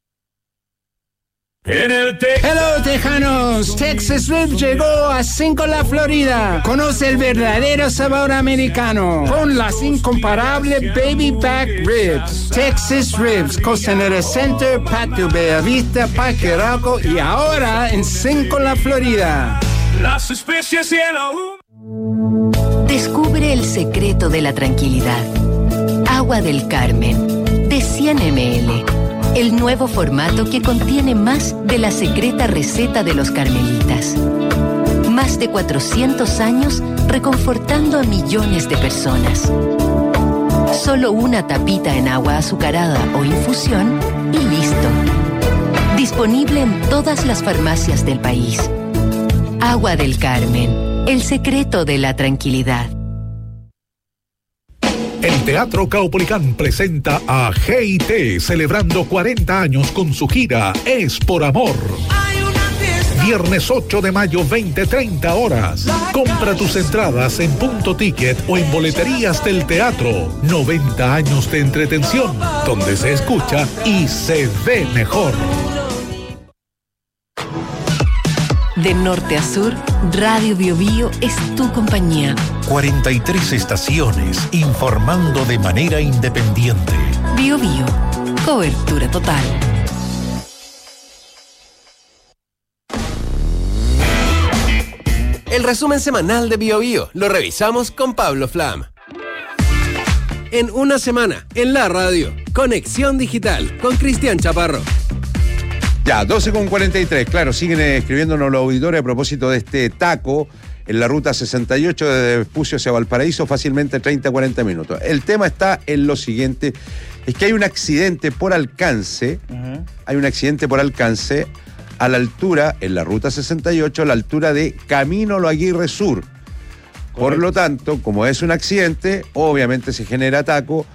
S16: En el te- Hello Tejanos, Texas Ribs llegó a Cinco La Florida. Conoce el verdadero sabor americano con las incomparable Baby Back Ribs. Texas Ribs, Costanera Center, Patio Bellavista, Parque Arauco y ahora en Cinco La Florida.
S20: Las especies y el...
S1: Descubre el secreto de la tranquilidad. Agua del Carmen, de cien mililitros. El nuevo formato que contiene más de la secreta receta de los carmelitas. Más de cuatrocientos años reconfortando a millones de personas. Solo una tapita en agua azucarada o infusión y listo. Disponible en todas las farmacias del país. Agua del Carmen, el secreto de la tranquilidad.
S2: El Teatro Caupolicán presenta a G I T celebrando cuarenta años con su gira Es por Amor. Viernes ocho de mayo, veinte treinta horas. Compra tus entradas en Punto Ticket o en boleterías del teatro. noventa años de entretención, donde se escucha y se ve mejor.
S1: De norte a sur, Radio Bio Bio es tu compañía.
S7: cuarenta y tres estaciones informando de manera independiente.
S1: Bio Bio, cobertura total.
S11: El resumen semanal de Bio Bio lo revisamos con Pablo Flam. En una semana, en la radio, Conexión Digital con Cristian Chaparro.
S18: Ya, doce con cuarenta y tres, claro, siguen escribiéndonos los auditores a propósito de este taco en la ruta sesenta y ocho de Vespucio hacia Valparaíso, fácilmente treinta a cuarenta minutos. El tema está en lo siguiente, es que hay un accidente por alcance, uh-huh. hay un accidente por alcance a la altura, en la ruta sesenta y ocho, a la altura de Camino Lo Aguirre Sur. Correcto. Por lo tanto, como es un accidente, obviamente se genera taco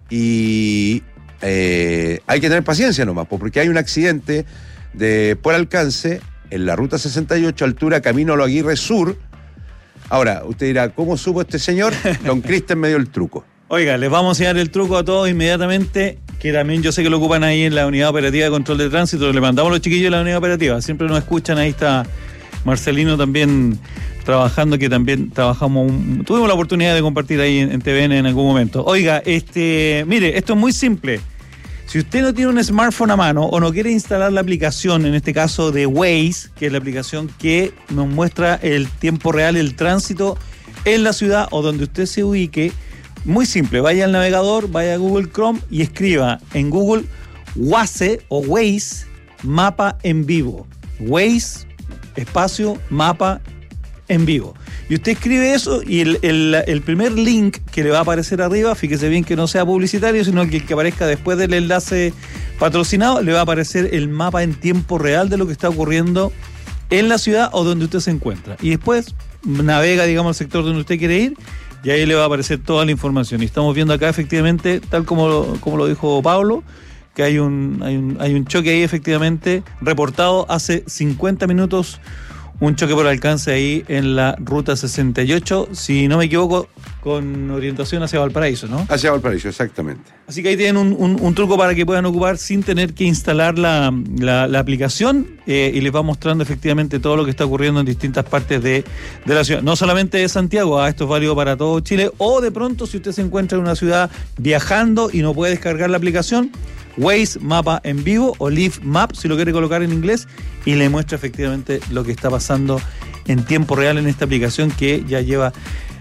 S18: y... Eh, hay que tener paciencia nomás, porque hay un accidente de por alcance en la ruta sesenta y ocho, altura Camino Lo Aguirre Sur. Ahora, usted dirá, ¿cómo supo este señor? Don Cristian me dio el truco.
S19: Oiga, les vamos a enseñar el truco a todos inmediatamente, que también yo sé que lo ocupan ahí en la Unidad Operativa de Control de Tránsito. Le mandamos a los chiquillos de la Unidad Operativa, siempre nos escuchan, ahí está Marcelino también trabajando, que también trabajamos, un, tuvimos la oportunidad de compartir ahí en, en T V N en algún momento. Oiga, este, mire, esto es muy simple. Si usted no tiene un smartphone a mano o no quiere instalar la aplicación, en este caso de Waze, que es la aplicación que nos muestra el tiempo real, el tránsito en la ciudad o donde usted se ubique, muy simple, vaya al navegador, vaya a Google Chrome y escriba en Google Waze o Waze, mapa en vivo. Waze, espacio, mapa en vivo. Y usted escribe eso y el, el, el primer link que le va a aparecer arriba, fíjese bien que no sea publicitario, sino que el que aparezca después del enlace patrocinado, le va a aparecer el mapa en tiempo real de lo que está ocurriendo en la ciudad o donde usted se encuentra. Y después navega, digamos, al sector donde usted quiere ir y ahí le va a aparecer toda la información. Y estamos viendo acá, efectivamente, tal como, como lo dijo Pablo, que hay un, hay un, hay un choque ahí, efectivamente, reportado hace cincuenta minutos. Un choque por alcance ahí en la ruta sesenta y ocho, si no me equivoco, con orientación hacia Valparaíso, ¿no?
S18: Hacia Valparaíso, exactamente.
S19: Así que ahí tienen un, un, un truco para que puedan ocupar sin tener que instalar la, la, la aplicación eh, y les va mostrando efectivamente todo lo que está ocurriendo en distintas partes de, de la ciudad. No solamente de Santiago, ah, esto es válido para todo Chile, o de pronto si usted se encuentra en una ciudad viajando y no puede descargar la aplicación, Waze, mapa en vivo o Live Map, si lo quiere colocar en inglés, y le muestra efectivamente lo que está pasando en tiempo real en esta aplicación que ya lleva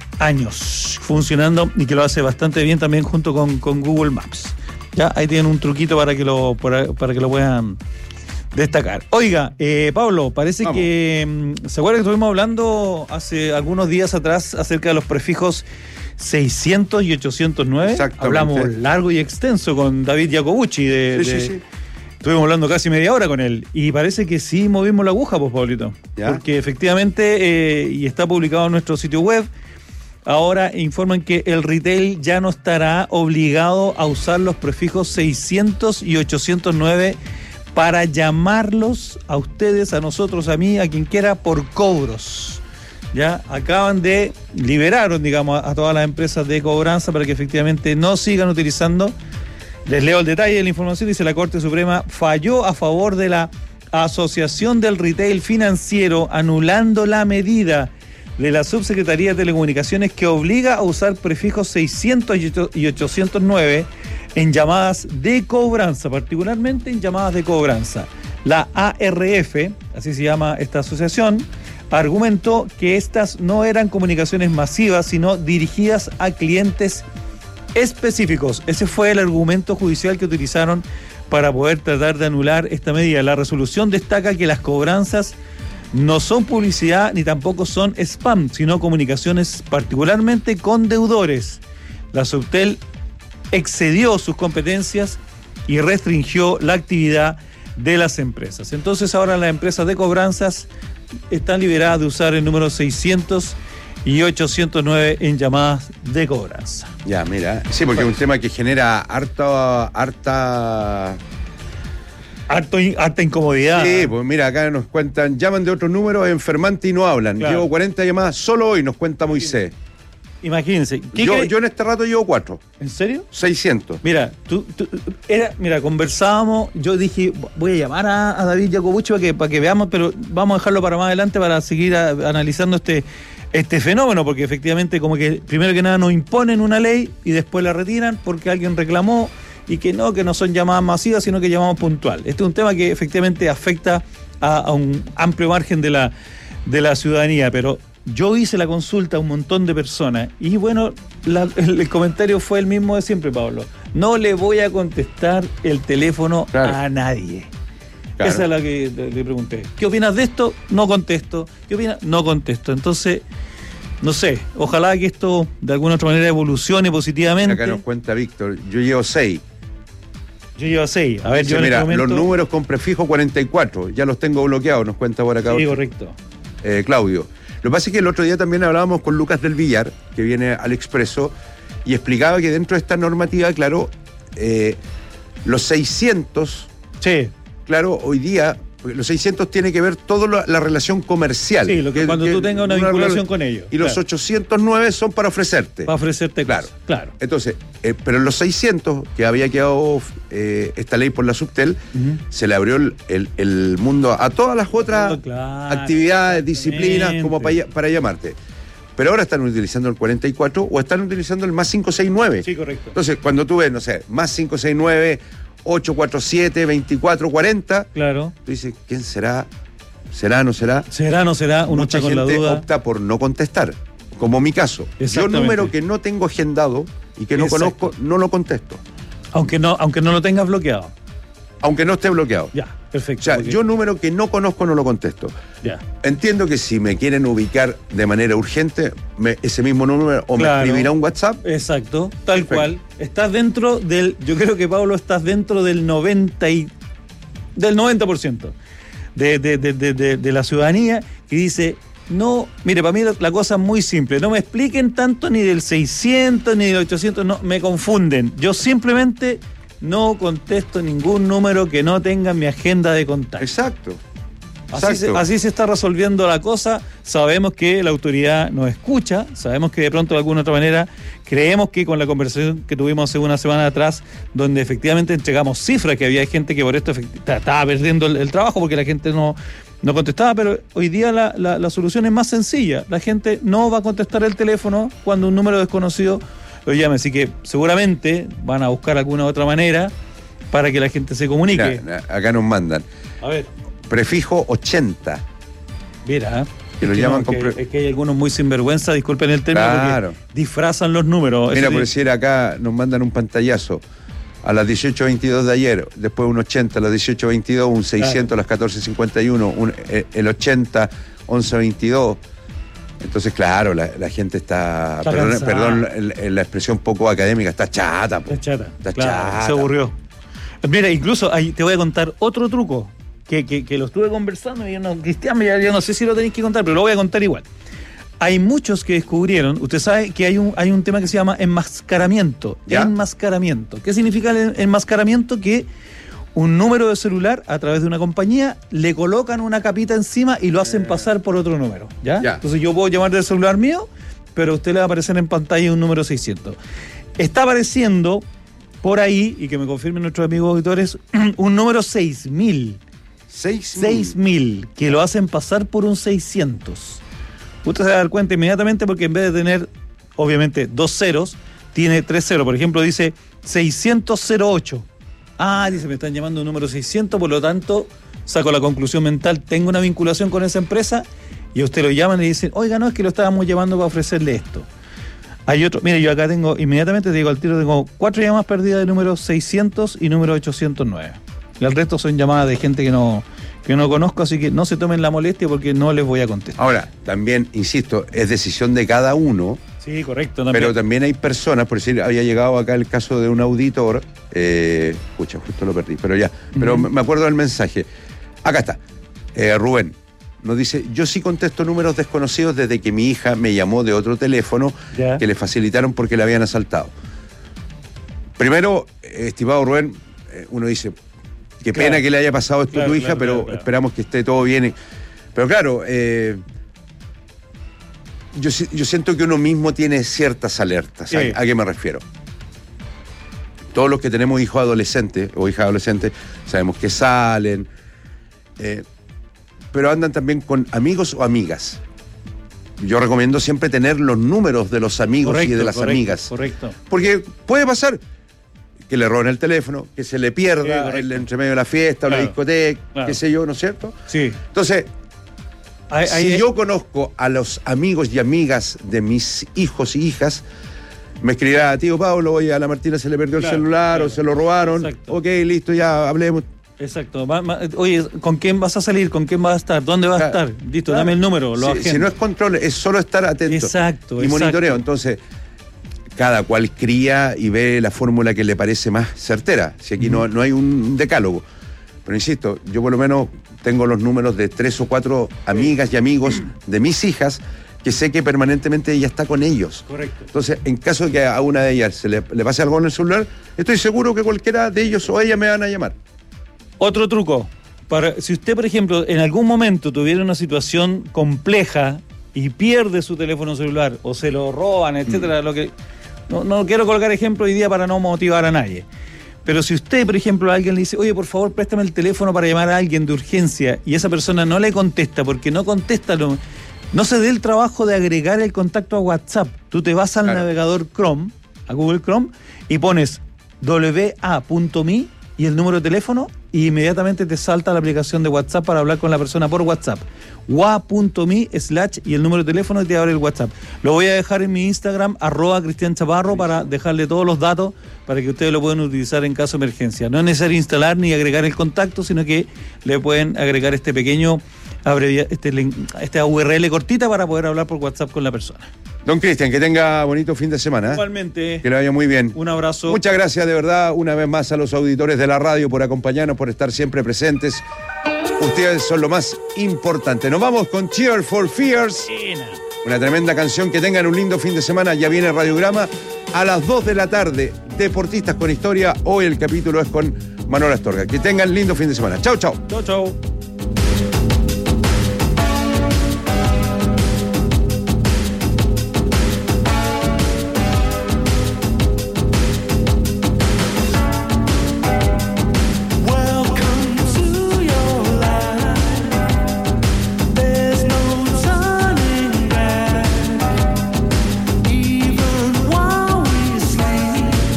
S19: años funcionando y que lo hace bastante bien también junto con, con Google Maps. Ya ahí tienen un truquito para que lo, para, para que lo puedan destacar. Oiga, eh, Pablo, parece Vamos. que ¿se acuerda que estuvimos hablando hace algunos días atrás acerca de los prefijos seiscientos y ochocientos nueve? Hablamos largo y extenso con David Jacobucci de, sí, de, sí, sí. Estuvimos hablando casi media hora con él y parece que sí movimos la aguja, pues, Pablito. ¿Ya? Porque efectivamente, eh, y está publicado en nuestro sitio web, ahora informan que el retail ya no estará obligado a usar los prefijos seiscientos y ochocientos nueve para llamarlos a ustedes, a nosotros, a mí, a quien quiera, por cobros. Ya acaban de liberaron, digamos, a todas las empresas de cobranza para que efectivamente no sigan utilizando. Les leo el detalle de la información. Dice: la Corte Suprema falló a favor de la Asociación del Retail Financiero, anulando la medida de la Subsecretaría de Telecomunicaciones que obliga a usar prefijos seiscientos y ochocientos nueve en llamadas de cobranza, particularmente en llamadas de cobranza. La A R F, así se llama esta asociación, argumentó que estas no eran comunicaciones masivas, sino dirigidas a clientes específicos. Ese fue el argumento judicial que utilizaron para poder tratar de anular esta medida. La resolución destaca que las cobranzas no son publicidad ni tampoco son spam, sino comunicaciones particularmente con deudores. La Subtel excedió sus competencias y restringió la actividad de las empresas. Entonces ahora las empresas de cobranzas están liberadas de usar el número seiscientos y ochocientos nueve en llamadas de cobranza.
S18: Ya, mira, sí, porque bueno, es un tema que genera harta, harta...
S19: Harto, harta incomodidad.
S18: Sí, pues mira, acá nos cuentan, llaman de otro número, enfermante y no hablan. Claro. Llevo cuarenta llamadas solo hoy, nos cuenta Moisés.
S19: Imagínense.
S18: Yo, yo en este rato llevo cuatro.
S19: ¿En serio?
S18: seiscientos.
S19: Mira, tú, tú era, mira, conversábamos, yo dije, voy a llamar a, a David Jacobucci para que, para que veamos, pero vamos a dejarlo para más adelante para seguir a, analizando este, este fenómeno, porque efectivamente como que primero que nada nos imponen una ley y después la retiran porque alguien reclamó y que no, que no son llamadas masivas, sino que llamamos puntual. Este es un tema que efectivamente afecta a, a un amplio margen de la, de la ciudadanía, pero yo hice la consulta a un montón de personas y bueno, la, el, el comentario fue el mismo de siempre, Pablo. No le voy a contestar el teléfono claro. a nadie. Claro. Esa es la que le, le pregunté. ¿Qué opinas de esto? No contesto. ¿Qué opinas? No contesto. Entonces, no sé, ojalá que esto de alguna otra manera evolucione positivamente.
S18: Acá nos cuenta Víctor, yo llevo seis.
S19: Yo llevo seis. A ver,
S18: Dice,
S19: yo en
S18: mira,
S19: este momento...
S18: los números con prefijo cuarenta y cuatro, ya los tengo bloqueados, nos cuenta por acá.
S19: Sí, correcto.
S18: Eh, Claudio. Lo que pasa es que el otro día también hablábamos con Lucas del Villar, que viene al Expreso, y explicaba que dentro de esta normativa, claro, eh, los seiscientos,
S19: sí.
S18: claro, hoy día, los seiscientos tiene que ver toda la, la relación comercial.
S19: Sí, lo que, que cuando que, tú tengas una, una vinculación con ellos.
S18: Y claro. los ochocientos nueve son para ofrecerte.
S19: Para ofrecerte
S18: claro.
S19: cosas, claro.
S18: Entonces, eh, pero en los seiscientos, que había quedado eh, esta ley por la Subtel, uh-huh. se le abrió el, el, el mundo a todas las otras claro, actividades, disciplinas, como para, para llamarte. Pero ahora están utilizando el cuarenta y cuatro o están utilizando el más cinco seis nueve.
S19: Sí, correcto.
S18: Entonces, cuando tú ves, no sé, más cinco seis nueve, ocho cuatro siete, veinticuatro cuarenta.
S19: Claro.
S18: Tú dices, ¿quién será? ¿Será, no será?
S19: ¿Será, no será? Uno
S18: Mucha
S19: está con
S18: gente
S19: la duda.
S18: opta por no contestar, como mi caso. Yo número que no tengo agendado y que no Exacto. conozco, no lo contesto.
S19: Aunque no, aunque no lo tengas bloqueado.
S18: Aunque no esté bloqueado.
S19: Ya, perfecto.
S18: O sea,
S19: porque...
S18: yo número que no conozco no lo contesto.
S19: Ya.
S18: Entiendo que si me quieren ubicar de manera urgente, me, ese mismo número o claro. me escribirá un WhatsApp.
S19: Exacto, tal Perfecto. cual. Estás dentro del, yo creo que Pablo estás dentro del noventa y del noventa por ciento de, de, de, de, de, de la ciudadanía que dice, no, mire, para mí la cosa es muy simple, no me expliquen tanto ni del seiscientos ni del ochocientos, no, me confunden. Yo simplemente no contesto ningún número que no tenga mi agenda de contacto.
S18: Exacto.
S19: Así se, así se está resolviendo la cosa. Sabemos que la autoridad nos escucha, sabemos que de pronto de alguna otra manera creemos que con la conversación que tuvimos hace una semana atrás, donde efectivamente entregamos cifras, que había gente que por esto estaba perdiendo el, el trabajo porque la gente no, no contestaba, pero hoy día la, la, la solución es más sencilla. La gente no va a contestar el teléfono cuando un número desconocido lo llame, así que seguramente van a buscar alguna otra manera para que la gente se comunique.
S18: Mira, acá nos mandan.
S19: A ver.
S18: Prefijo ochenta.
S19: Mira,
S18: que lo
S19: es
S18: llaman
S19: que, no,
S18: con
S19: que, es que hay algunos muy sinvergüenza, disculpen el término,
S18: claro.
S19: porque disfrazan los números.
S18: Mira, por decir acá nos mandan un pantallazo. A las dieciocho veintidós de ayer, después un ochenta, a las dieciocho veintidós, un seiscientos claro. a las catorce cincuenta y uno, un, el ochenta, once veintidós. Entonces, claro, la, la gente está, está perdón, perdón la, la expresión poco académica, está chata.
S19: Está chata,
S18: está
S19: claro,
S18: chata.
S19: Se aburrió. Mira, incluso ahí te voy a contar otro truco. Que, que, que lo estuve conversando y yo no, Cristian, yo, yo no sé si lo tenéis que contar, pero lo voy a contar igual. Hay muchos que descubrieron, usted sabe que hay un, hay un tema que se llama enmascaramiento. ¿Ya? Enmascaramiento. ¿Qué significa el enmascaramiento? Que un número de celular a través de una compañía, le colocan una capita encima y lo hacen pasar por otro número, ¿ya?
S18: Ya.
S19: Entonces yo puedo llamar del celular mío, pero a usted le va a aparecer en pantalla un número seiscientos. Está apareciendo por ahí, y que me confirmen nuestros amigos auditores, un número seis mil. seis mil, que lo hacen pasar por un seiscientos. Usted se va a dar cuenta inmediatamente porque en vez de tener, obviamente, dos ceros, tiene tres ceros. Por ejemplo, dice seiscientos cero ocho. Ah, dice, me están llamando un número seiscientos, por lo tanto, saco la conclusión mental, tengo una vinculación con esa empresa, y a usted lo llaman y dicen, oiga, no, es que lo estábamos llamando para ofrecerle esto. Hay otro, mire, yo acá tengo, inmediatamente te digo al tiro, tengo cuatro llamadas perdidas de número seiscientos y número ochocientos nueve. Y el resto son llamadas de gente que no, que no conozco, así que no se tomen la molestia porque no les voy a contestar.
S18: Ahora, también, insisto, es decisión de cada uno.
S19: Sí, correcto. También.
S18: Pero también hay personas, por decir, había llegado acá el caso de un auditor, eh, pucha, justo lo perdí, pero ya, pero uh-huh. me acuerdo del mensaje. Acá está, eh, Rubén nos dice, yo sí contesto números desconocidos desde que mi hija me llamó de otro teléfono ya. que le facilitaron porque le habían asaltado. Primero, estimado Rubén, eh, uno dice, qué claro. pena que le haya pasado esto claro, a tu hija, claro, pero claro, claro. esperamos que esté todo bien. Pero claro, eh, Yo, yo siento que uno mismo tiene ciertas alertas. Sí. ¿A, ¿A qué me refiero? Todos los que tenemos hijos adolescentes o hijas adolescentes sabemos que salen, eh, pero andan también con amigos o amigas. Yo recomiendo siempre tener los números de los amigos correcto, y de las
S19: correcto,
S18: amigas.
S19: Correcto.
S18: Porque puede pasar que le roben el teléfono, que se le pierda sí, el entre medio de la fiesta claro, o la discoteca, claro. qué sé yo, ¿no es cierto?
S19: Sí.
S18: Entonces, Hay, si hay... yo conozco a los amigos y amigas de mis hijos y hijas, me escribirá, tío Pablo, oye, a la Martina se le perdió claro, el celular claro. o se lo robaron. Exacto. Ok, listo, ya hablemos.
S19: Exacto. Va, va, oye, ¿con quién vas a salir? ¿Con quién vas a estar? ¿Dónde vas claro. a estar? Listo, claro. dame el número. Lo
S18: si, si no es control, es solo estar atento.
S19: Exacto.
S18: Y
S19: exacto.
S18: monitoreo. Entonces, cada cual cría y ve la fórmula que le parece más certera. Si aquí uh-huh. no, no hay un decálogo. Pero insisto, yo por lo menos tengo los números de tres o cuatro amigas y amigos de mis hijas que sé que permanentemente ella está con ellos.
S19: Correcto.
S18: Entonces, en caso de que a una de ellas se le, le pase algo en el celular, estoy seguro que cualquiera de ellos o ella me van a llamar.
S19: Otro truco. Para, si usted, por ejemplo, en algún momento tuviera una situación compleja y pierde su teléfono celular o se lo roban, etcétera, mm. lo que no, no quiero colocar ejemplo hoy día para no motivar a nadie. Pero si usted, por ejemplo, a alguien le dice, oye, por favor, préstame el teléfono para llamar a alguien de urgencia, y esa persona no le contesta, porque no contesta, no, no se dé el trabajo de agregar el contacto a WhatsApp. Tú te vas al claro. navegador Chrome, a Google Chrome, y pones w a punto me y el número de teléfono, y inmediatamente te salta la aplicación de WhatsApp para hablar con la persona por WhatsApp. wa punto me slash y el número de teléfono y te abre el WhatsApp. Lo voy a dejar en mi Instagram, arroba Cristian Chaparro, para dejarle todos los datos para que ustedes lo puedan utilizar en caso de emergencia. No es necesario instalar ni agregar el contacto, sino que le pueden agregar este pequeño abrevia, este, este U R L cortita para poder hablar por WhatsApp con la persona.
S18: Don Cristian, que tenga bonito fin de semana. ¿eh?
S19: Igualmente.
S18: Que le vaya muy bien.
S19: Un abrazo.
S18: Muchas gracias de verdad una vez más a los auditores de la radio por acompañarnos, por estar siempre presentes. Ustedes son lo más importante. Nos vamos con Tears for Fears. Una tremenda canción. Que tengan un lindo fin de semana. Ya viene Radiograma a las dos de la tarde. Deportistas con Historia. Hoy el capítulo es con Manuel Astorga. Que tengan lindo fin de semana. Chau, chau.
S19: Chau, chau.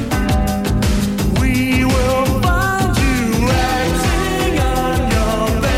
S20: We will find you acting on your best.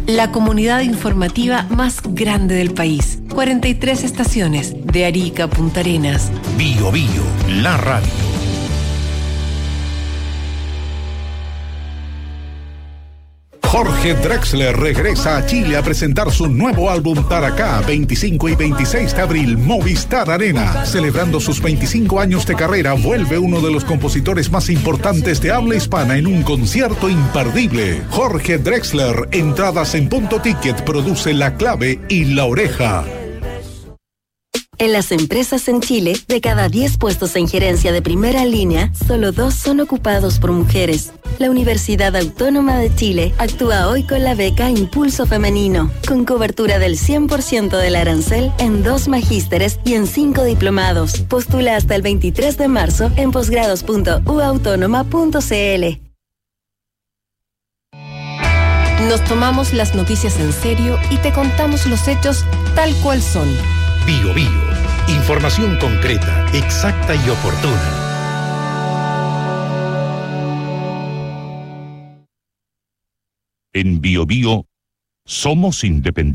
S4: La comunidad informativa más grande del país. cuarenta y tres estaciones, de Arica a Punta Arenas.
S7: Bio Bio, la radio.
S2: Jorge Drexler regresa a Chile a presentar su nuevo álbum Taracá, veinticinco y veintiséis de abril, Movistar Arena. Celebrando sus veinticinco años de carrera, vuelve uno de los compositores más importantes de habla hispana en un concierto imperdible. Jorge Drexler, entradas en Punto Ticket, produce La Clave y La Oreja.
S3: En las empresas en Chile, de cada diez puestos en gerencia de primera línea, solo dos son ocupados por mujeres. La Universidad Autónoma de Chile actúa hoy con la beca Impulso Femenino, con cobertura del cien por ciento del arancel en dos magísteres y en cinco diplomados. Postula hasta el veintitrés de marzo en posgrados punto u autónoma punto c l.
S4: Nos tomamos las noticias en serio y te contamos los hechos tal cual son.
S7: Bio Bio. Información concreta, exacta y oportuna.
S8: En Bio Bio somos independientes.